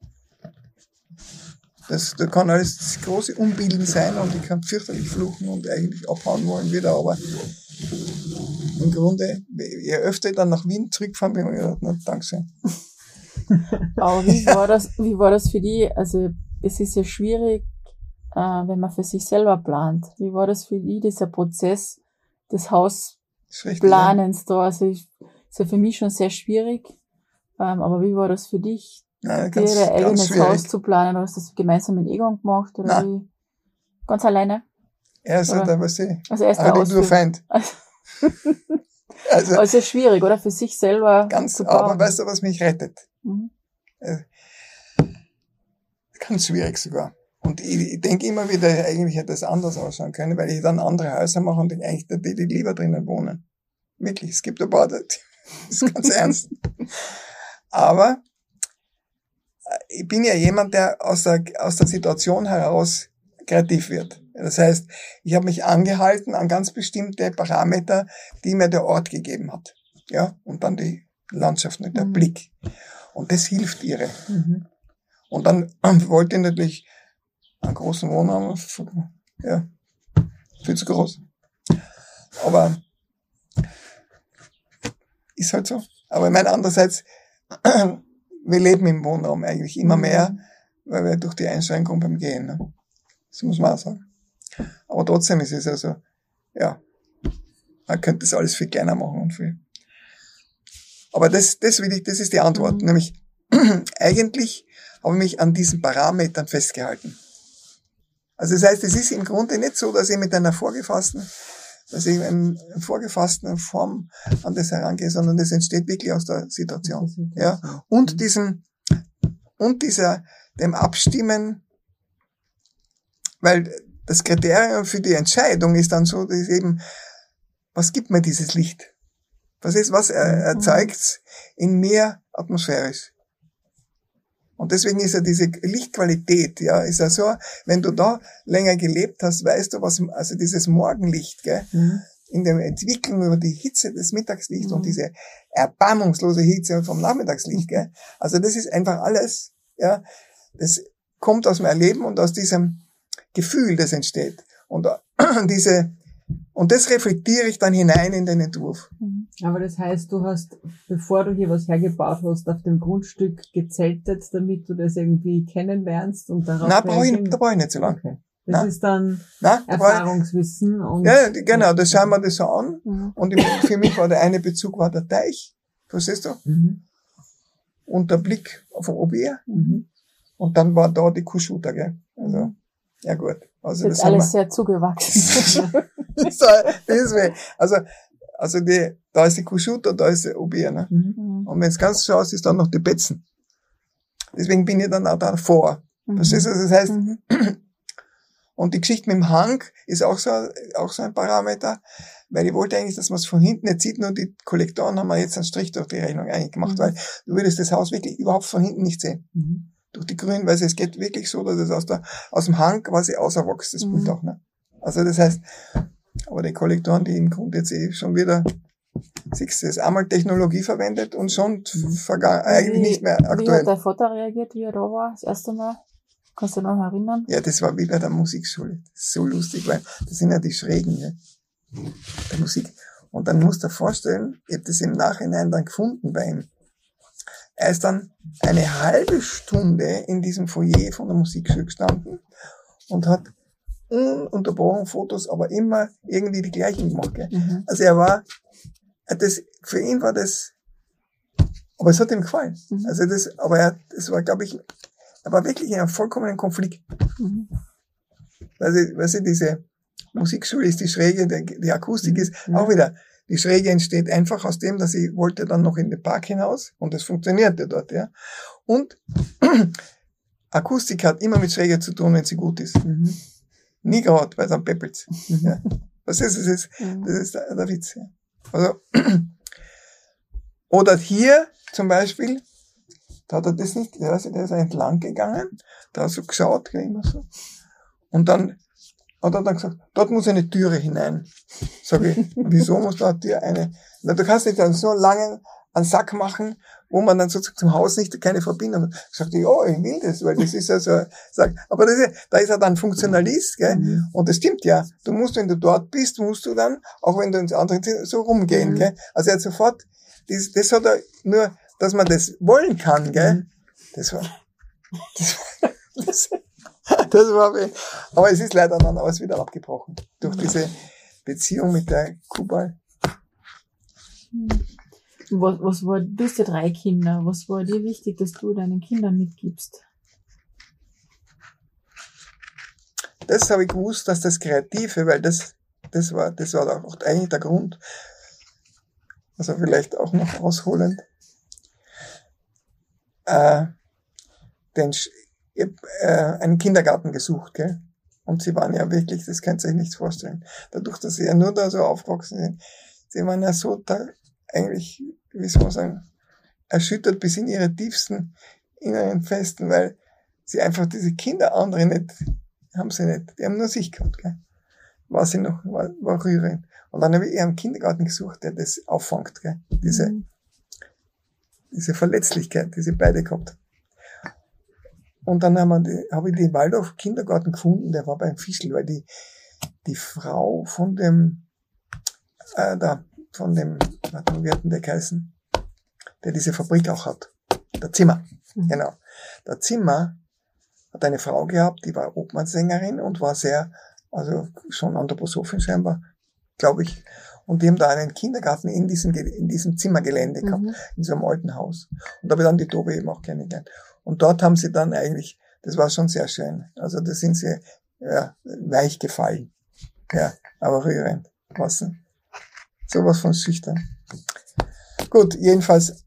Da kann alles große Unbilden sein und ich kann fürchterlich fluchen und eigentlich abhauen wollen wieder, aber im Grunde, je öfter ich dann nach Wien zurückfahren bin, habe ich gedacht, na, danke. Aber wie war das für dich? Also, es ist ja schwierig, wenn man für sich selber plant. Wie war das für dich, dieser Prozess des Hausplanens da? Also, ist ja für mich schon sehr schwierig. Aber wie war das für dich, dir dein eigenes Haus zu planen? Hast du das gemeinsam mit Egon gemacht? Oder wie? Ganz alleine? Er ist halt der, was ich. Also, er ist der Feind. Also schwierig, oder? Für sich selber ganz, zu bauen. Aber weißt du, was mich rettet? Ganz schwierig sogar. Und ich denke immer wieder, eigentlich hätte es anders ausschauen können, weil ich dann andere Häuser mache und eigentlich die lieber drinnen wohnen. Wirklich, es gibt ein paar, das ist ganz ernst. Aber ich bin ja jemand, der aus der Situation heraus kreativ wird. Das heißt, ich habe mich angehalten an ganz bestimmte Parameter, die mir der Ort gegeben hat. Ja, und dann die Landschaft und der Blick. Und das hilft ihr. Und dann wollte ich natürlich einen großen Wohnraum. Ja, viel zu groß. Aber ist halt so. Aber ich meine, andererseits, wir leben im Wohnraum eigentlich immer mehr, weil wir durch die Einschränkung beim Gehen. Ne? Das muss man auch sagen. Aber trotzdem ist es also, ja, man könnte das alles viel kleiner machen und viel. Aber das ist die Antwort. Nämlich, eigentlich habe ich mich an diesen Parametern festgehalten. Also das heißt, es ist im Grunde nicht so, dass ich mit einer vorgefassten Form an das herangehe, sondern das entsteht wirklich aus der Situation. Ja. Und dem Abstimmen, weil das Kriterium für die Entscheidung ist dann so, dass eben, was gibt mir dieses Licht? Was erzeugt's in mir atmosphärisch? Und deswegen ist ja diese Lichtqualität, ja, ist ja so, wenn du da länger gelebt hast, weißt du, also dieses Morgenlicht, gell, in der Entwicklung über die Hitze des Mittagslichts und diese erbarmungslose Hitze vom Nachmittagslicht, gell. Also das ist einfach alles, ja, das kommt aus dem Erleben und aus diesem Gefühl, das entsteht. Und das reflektiere ich dann hinein in den Entwurf. Aber das heißt, du hast, bevor du hier was hergebaut hast, auf dem Grundstück gezeltet, damit du das irgendwie kennenlernst und darauf... Nein, da brauche ich nicht so lange. Okay. Das ist dann Erfahrungswissen. Und ja, genau, das schauen wir das so an. Und für mich war der eine Bezug war der Teich. Verstehst du? Und der Blick auf den Obier. Und dann war da die Kuschuta, gell? Also, ja gut. Also das ist alles sehr zugewachsen. Da ist die Kuschuta, da ist der Obier, ne? Und wenn es ganz schaust, ist dann noch die Betzen. Deswegen bin ich dann auch davor. Verstehst du? Das heißt, und die Geschichte mit dem Hang ist auch so ein Parameter, weil ich wollte eigentlich, dass man es von hinten nicht sieht, nur die Kollektoren haben wir jetzt einen Strich durch die Rechnung eigentlich gemacht, weil du würdest das Haus wirklich überhaupt von hinten nicht sehen. Durch die Grün, weil es geht wirklich so, dass es aus dem Hang quasi auserwächst, das Bild auch, ne? Also das heißt, aber die Kollektoren, die im Grunde jetzt schon wieder, siehst du, ist einmal Technologie verwendet und schon eigentlich nicht mehr aktuell. Wie hat der Vater reagiert, wie er da war, das erste Mal? Kannst du dich noch erinnern? Ja, das war wie bei der Musikschule. Das ist so lustig, weil das sind ja die Schrägen, ne? Der Musik. Und dann musst du dir vorstellen, ich habe das im Nachhinein dann gefunden bei ihm. Er ist dann eine halbe Stunde in diesem Foyer von der Musikschule gestanden und hat ununterbrochen Fotos, aber immer irgendwie die gleichen gemacht. Gell? Also für ihn war das, aber es hat ihm gefallen. Also das war, glaube ich, er war wirklich in einem vollkommenen Konflikt. Weil diese Musikschule ist die Schräge, die Akustik ist auch wieder. Die Schräge entsteht einfach aus dem, dass ich wollte dann noch in den Park hinaus und das funktionierte dort, ja. Und Akustik hat immer mit Schräge zu tun, wenn sie gut ist. Nie gerade, weil es am Peppels. Ja. Das ist der Witz. Ja. Also, oder hier zum Beispiel, da hat er das nicht, der ist entlang gegangen, da hat er so geschaut, immer so. Und dann hat er dann gesagt, dort muss eine Türe hinein. Sag ich, wieso muss da eine Tür eine? Na, du kannst nicht dann so lange einen Sack machen, wo man dann sozusagen zum Haus nicht keine Verbindung hat. Sagte ich, oh, ich will das, weil das ist ja so, aber da ist er dann Funktionalist, gell? Und das stimmt ja. Du musst, wenn du dort bist, musst du dann, auch wenn du ins andere so rumgehen, gell? Also er hat sofort, das hat er nur, dass man das wollen kann, gell? Das war, aber es ist leider dann alles wieder abgebrochen. Durch diese Beziehung mit der Kubal. Was war, du hast ja 3 Kinder, was war dir wichtig, dass du deinen Kindern mitgibst? Das habe ich gewusst, dass das Kreative, weil das war auch eigentlich der Grund. Also vielleicht auch noch ausholend. Ich habe einen Kindergarten gesucht, gell? Und sie waren ja wirklich, das könnt ihr euch nicht vorstellen. Dadurch, dass sie ja nur da so aufgewachsen sind, sie waren ja so da eigentlich, wie soll man sagen, erschüttert bis in ihre tiefsten inneren Festen, weil sie einfach diese Kinder andere nicht haben sie nicht. Die haben nur sich gehabt, gell. War rührend. Und dann habe ich eher einen Kindergarten gesucht, der das auffängt, gell. Diese Verletzlichkeit, die sie beide gehabt. Und dann habe ich den Waldorf Kindergarten gefunden, der war beim Fischl, weil die Frau von dem, wie hat denn der geheißen, der diese Fabrik auch hat. Der Zimmer, genau. Der Zimmer hat eine Frau gehabt, die war Opernssängerin und war sehr, also schon Anthroposophin scheinbar, glaube ich. Und die haben da einen Kindergarten in diesem Zimmergelände gehabt, in so einem alten Haus. Und da habe ich dann die Tobe eben auch kennengelernt. Und dort haben sie dann eigentlich, das war schon sehr schön. Also da sind sie, ja, weich gefallen. Ja, aber rührend. Was? Sowas von schüchtern. Gut, jedenfalls,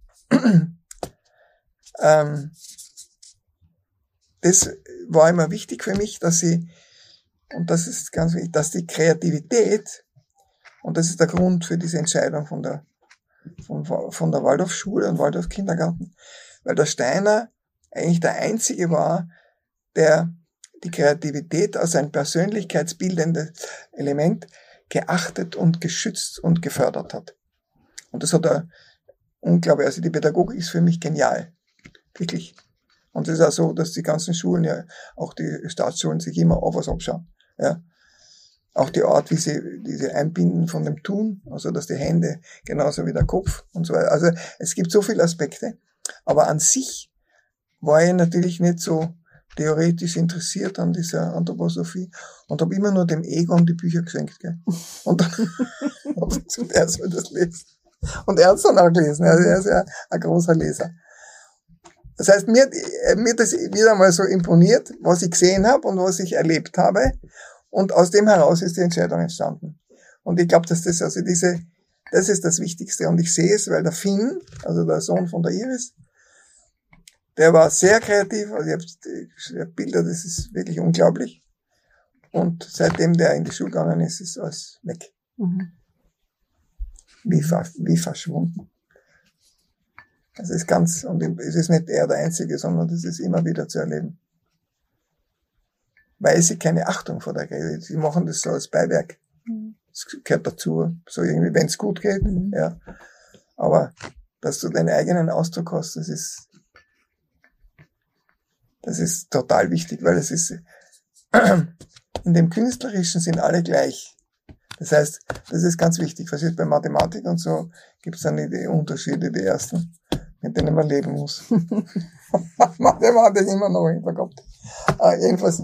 das war immer wichtig für mich, dass und das ist ganz wichtig, dass die Kreativität, und das ist der Grund für diese Entscheidung von der Waldorfschule und Waldorf Kindergarten, weil der Steiner eigentlich der Einzige war, der die Kreativität als ein persönlichkeitsbildendes Element geachtet und geschützt und gefördert hat. Und das hat er unglaublich, also die Pädagogik ist für mich genial. Wirklich. Und es ist auch so, dass die ganzen Schulen, ja, auch die Staatsschulen, sich immer auf was abschauen. Ja. Auch die Art, wie sie diese Einbinden von dem Tun, also dass die Hände genauso wie der Kopf und so weiter. Also es gibt so viele Aspekte. Aber an sich war ich natürlich nicht so theoretisch interessiert an dieser Anthroposophie und habe immer nur dem Egon die Bücher geschenkt. Gell? Und dann habe ich gesagt, er soll das lesen. Und er hat es dann auch gelesen. Also er ist ja ein großer Leser. Das heißt, mir hat das wieder mal so imponiert, was ich gesehen habe und was ich erlebt habe. Und aus dem heraus ist die Entscheidung entstanden. Und ich glaube, dass das ist das Wichtigste. Und ich sehe es, weil der Finn, also der Sohn von der Iris, der war sehr kreativ. Also ich habe Bilder, das ist wirklich unglaublich. Und seitdem der in die Schule gegangen ist, ist alles weg. Wie verschwunden. Das ist und es ist nicht er der Einzige, sondern das ist immer wieder zu erleben. Weil sie keine Achtung vor der Rede. Sie machen das so als Beiwerk. Das gehört dazu. So irgendwie, wenn es gut geht, ja. Aber, dass du deinen eigenen Ausdruck hast, das ist total wichtig, weil es ist, in dem Künstlerischen sind alle gleich. Das heißt, das ist ganz wichtig. Verstehst, bei Mathematik und so gibt es dann die Unterschiede, die ersten, mit denen man leben muss. Mathematik immer noch hinterkommt. Jedenfalls.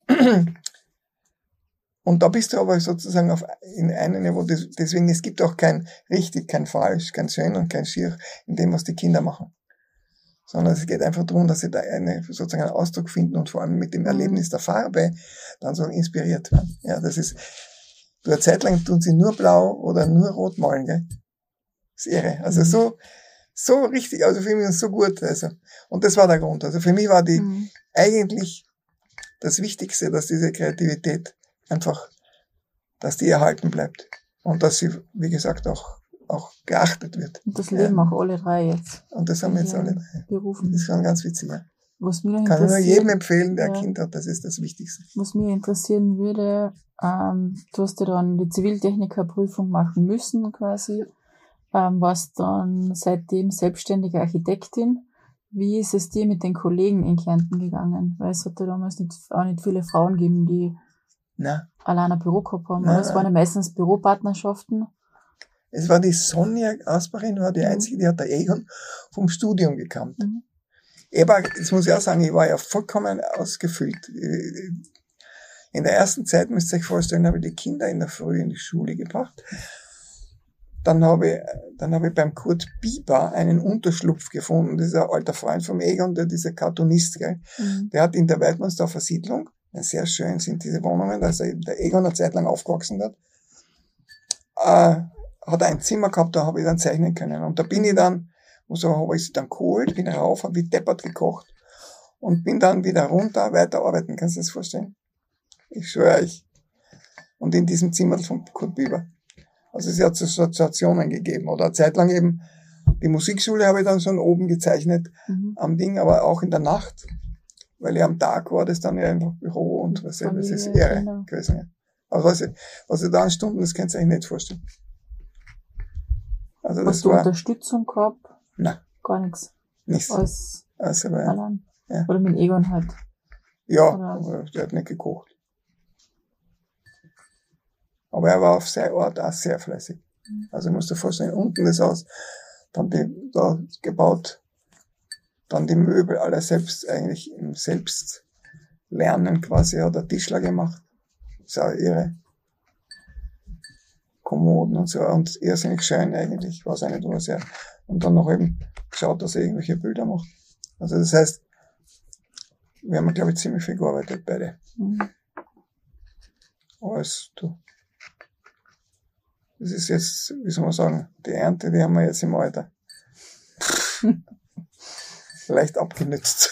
Und da bist du aber sozusagen in einem Niveau, deswegen, es gibt auch kein richtig, kein falsch, kein schön und kein schier in dem, was die Kinder machen. Sondern es geht einfach darum, dass sie da sozusagen einen Ausdruck finden und vor allem mit dem Erlebnis der Farbe dann so inspiriert werden. Ja, das ist, eine Zeit lang tun sie nur blau oder nur rot malen, gell? Das ist irre. Also so richtig, also für mich so gut, also. Und das war der Grund. Also für mich war eigentlich das Wichtigste, dass diese Kreativität einfach, dass die erhalten bleibt. Und dass sie, wie gesagt, auch geachtet wird. Und das leben auch alle drei jetzt. Und das haben jetzt alle drei. Berufen. Das ist schon ganz witzig, ja. Was mich kann ich nur jedem empfehlen, der ein Kind hat, das ist das Wichtigste. Was mich interessieren würde, du hast ja dann die Ziviltechnikerprüfung machen müssen quasi, warst dann seitdem selbstständige Architektin. Wie ist es dir mit den Kollegen in Kärnten gegangen? Weil es hat ja damals auch nicht viele Frauen gegeben, die allein ein Büro gehabt haben. Es waren ja meistens Büropartnerschaften. Es war die Sonja Asperin, war die einzige, die hat der Egon vom Studium gekannt. Das muss ich auch sagen, ich war ja vollkommen ausgefüllt. In der ersten Zeit, müsst ihr euch vorstellen, habe ich die Kinder in der Früh in die Schule gebracht. Dann habe ich beim Kurt Bieber einen Unterschlupf gefunden. Das ist ein alter Freund vom Egon, dieser Cartoonist, gell. Der hat in der Weidmannsdorfer Siedlung, sehr schön sind diese Wohnungen, also der Egon eine Zeit lang aufgewachsen hat er ein Zimmer gehabt, da habe ich dann zeichnen können. Und da bin ich dann, habe ich sie dann geholt, bin rauf, habe wie deppert gekocht und bin dann wieder runter, weiterarbeiten. Kannst du dir das vorstellen? Ich schwöre euch. Und in diesem Zimmer von Kurt Bieber. Also es hat so Situationen gegeben. Oder eine Zeit lang eben, die Musikschule habe ich dann schon oben gezeichnet am Ding, aber auch in der Nacht. Weil am Tag war das dann ja einfach Büro und was das ist Ehre gewesen. Ja. Aber was ich da an Stunden, das könnt ihr euch nicht vorstellen. Also das hast du war Unterstützung gehabt? Nein. Gar nichts. Nichts. Alles allein. Ja. Oder mit Egon halt. Ja, Oder? aber der hat nicht gekocht. Aber er war auf seine Art auch sehr fleißig. Also ich muss dir vorstellen, unten das Haus, dann da gebaut, dann die Möbel, alles selbst, eigentlich im Selbstlernen quasi, hat er Tischler gemacht. Das ist auch ihre Kommoden und so, und irrsinnig schön eigentlich, weiß ich nicht, was er, und dann noch eben geschaut, dass er irgendwelche Bilder macht. Also das heißt, wir haben, glaube ich, ziemlich viel gearbeitet, beide. Alles, das ist jetzt, wie soll man sagen, die Ernte, die haben wir jetzt im Alter. Leicht abgenützt.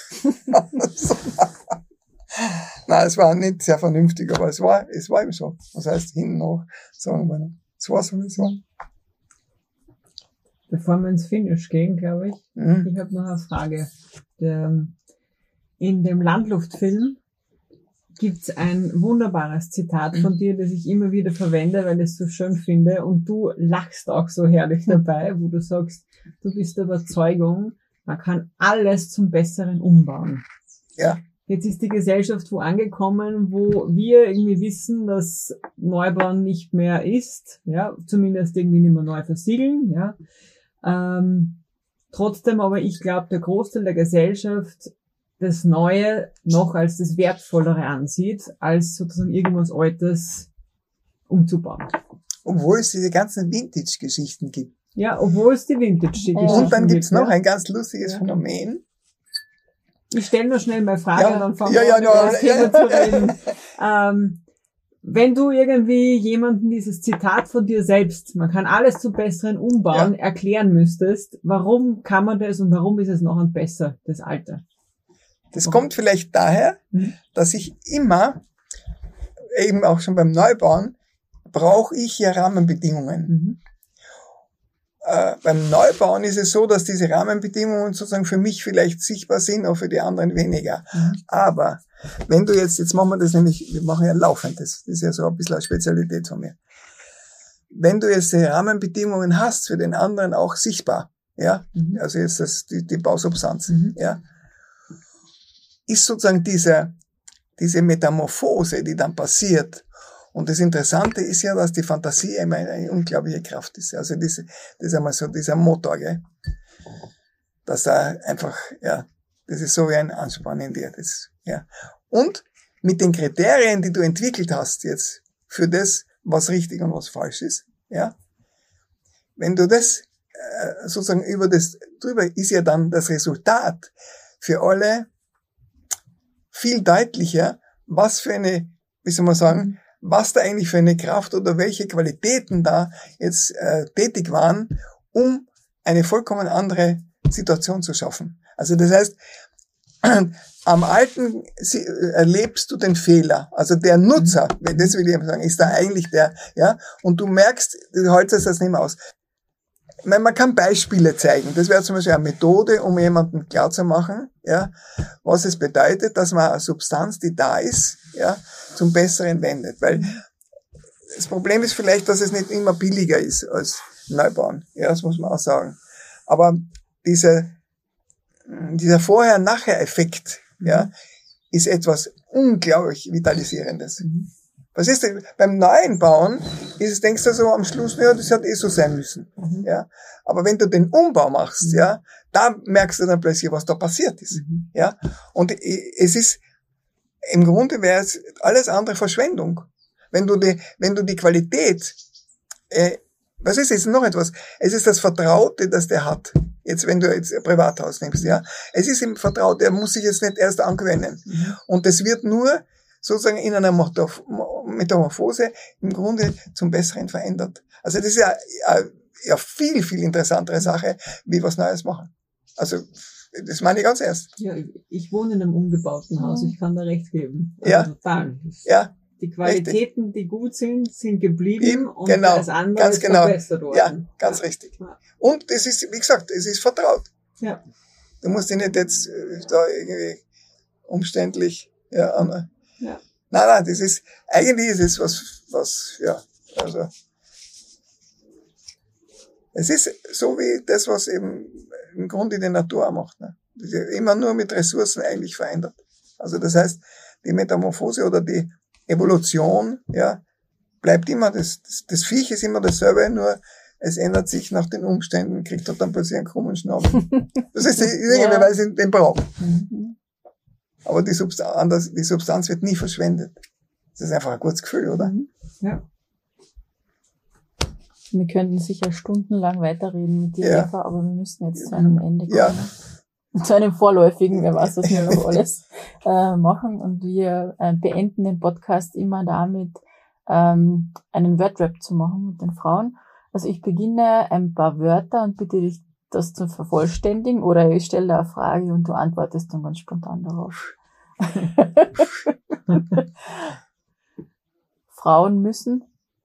Nein, es war nicht sehr vernünftig, aber es war eben so. Das heißt, hinten noch, sagen wir mal, es war so, wie es war. Bevor wir ins Finish gehen, glaube ich, ich habe noch eine Frage. In dem Landluftfilm gibt's ein wunderbares Zitat von dir, das ich immer wieder verwende, weil ich es so schön finde. Und du lachst auch so herrlich dabei, wo du sagst, du bist der Überzeugung, man kann alles zum Besseren umbauen. Ja. Jetzt ist die Gesellschaft wo angekommen, wo wir irgendwie wissen, dass Neubauen nicht mehr ist, ja, zumindest irgendwie nicht mehr neu versiegeln, ja. Trotzdem aber, ich glaube, der Großteil der Gesellschaft das Neue noch als das Wertvollere ansieht, als sozusagen irgendwas Altes umzubauen. Obwohl es diese ganzen Vintage-Geschichten gibt. Ja, obwohl es die Vintage-Geschichten gibt. Und dann gibt's noch ein ganz lustiges Phänomen. Ich stelle nur schnell mal Fragen, dann fangen wir an, über das Thema zu reden. Wenn du irgendwie jemanden dieses Zitat von dir selbst, man kann alles zum Besseren umbauen, erklären müsstest, warum kann man das und warum ist es noch besser, das Alte? Das kommt vielleicht daher, dass ich immer, eben auch schon beim Neubauen, brauche ich ja Rahmenbedingungen. Beim Neubauen ist es so, dass diese Rahmenbedingungen sozusagen für mich vielleicht sichtbar sind, auch für die anderen weniger. Aber wenn du jetzt machen wir das nämlich, wir machen ja laufend, das ist ja so ein bisschen eine Spezialität von mir. Wenn du jetzt die Rahmenbedingungen hast, für den anderen auch sichtbar, ja, also jetzt die Bausubstanz, ja, ist sozusagen diese Metamorphose, die dann passiert. Und das Interessante ist ja, dass die Fantasie immer eine unglaubliche Kraft ist. Also das ist einmal so dieser Motor, gell? Dass da einfach, ja, das ist so wie ein Anspann in dir, ja. Und mit den Kriterien, die du entwickelt hast jetzt für das, was richtig und was falsch ist, ja. Wenn du das, sozusagen drüber ist ja dann das Resultat für alle viel deutlicher, was für eine, wie soll man sagen, was da eigentlich für eine Kraft oder welche Qualitäten da jetzt tätig waren, um eine vollkommen andere Situation zu schaffen. Also das heißt, am Alten erlebst du den Fehler. Also der Nutzer, das will ich sagen, ist da eigentlich der, ja, und du merkst, du hältst das nicht mehr aus. Man kann Beispiele zeigen. Das wäre zum Beispiel eine Methode, um jemandem klarzumachen, ja, was es bedeutet, dass man eine Substanz, die da ist, ja, zum Besseren wendet. Weil das Problem ist vielleicht, dass es nicht immer billiger ist als Neubauen. Ja, das muss man auch sagen. Aber dieser Vorher-Nachher-Effekt, ja, ist etwas unglaublich Vitalisierendes. Was ist denn? Beim neuen Bauen denkst du so am Schluss, ja, das hat so sein müssen. Ja. Aber wenn du den Umbau machst, ja, da merkst du dann plötzlich, was da passiert ist. Ja. Und es ist, im Grunde wäre es alles andere Verschwendung. Wenn du die Qualität, was ist jetzt noch etwas? Es ist das Vertraute, das der hat. Jetzt, wenn du jetzt ein Privathaus nimmst, ja. Es ist ihm vertraut, er muss sich jetzt nicht erst angewöhnen. Und das wird nur sozusagen in einer Metamorphose im Grunde zum Besseren verändert. Also das ist ja viel, viel interessantere Sache, wie was Neues machen. Also, das meine ich ganz ernst. Ja, ich wohne in einem umgebauten Haus, ich kann da recht geben. Also ja. Total. Ja. Die Qualitäten, richtig, die gut sind geblieben und genau, das andere ganz ist genau. verbessert worden. Ja, ganz richtig. Ja. Und es ist, wie gesagt, es ist vertraut. Ja. Du musst dich nicht jetzt da irgendwie umständlich. Ja. Nein, eigentlich ist es was, also, es ist so wie das, was eben im Grunde die Natur auch macht, ne? Das ist ja immer nur mit Ressourcen eigentlich verändert. Also das heißt, die Metamorphose oder die Evolution, ja, bleibt immer, das Viech ist immer dasselbe, nur es ändert sich nach den Umständen, kriegt er dann plötzlich einen krummen Schnabel. Das ist weil sie den brauchen. Aber die Substanz wird nie verschwendet. Das ist einfach ein gutes Gefühl, oder? Ja. Wir könnten sicher stundenlang weiterreden mit dir, Eva, aber wir müssen jetzt zu einem Ende kommen. Ja. Zu einem vorläufigen, wer weiß, was wir noch alles machen. Und wir beenden den Podcast immer damit, einen Wordrap zu machen mit den Frauen. Also ich beginne ein paar Wörter und bitte dich, das zu vervollständigen, oder ich stelle da eine Frage und du antwortest dann ganz spontan darauf. Frauen müssen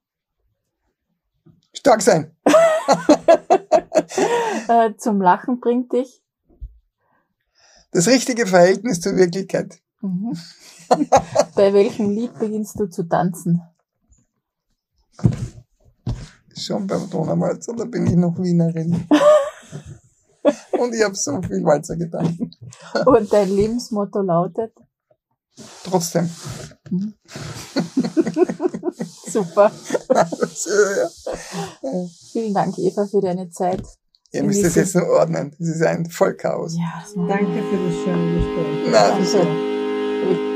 stark sein. Zum Lachen bringt dich das richtige Verhältnis zur Wirklichkeit. Bei welchem Lied beginnst du zu tanzen? Schon beim Donauwalzer, da bin ich noch Wienerin. Und ich habe so viel Walzer getanzt. Und dein Lebensmotto lautet? Trotzdem. Super. Vielen Dank, Eva, für deine Zeit. Ihr müsst das jetzt nur ordnen. Das ist ein Vollchaos. Ja, danke für das schöne Gespräch. Danke.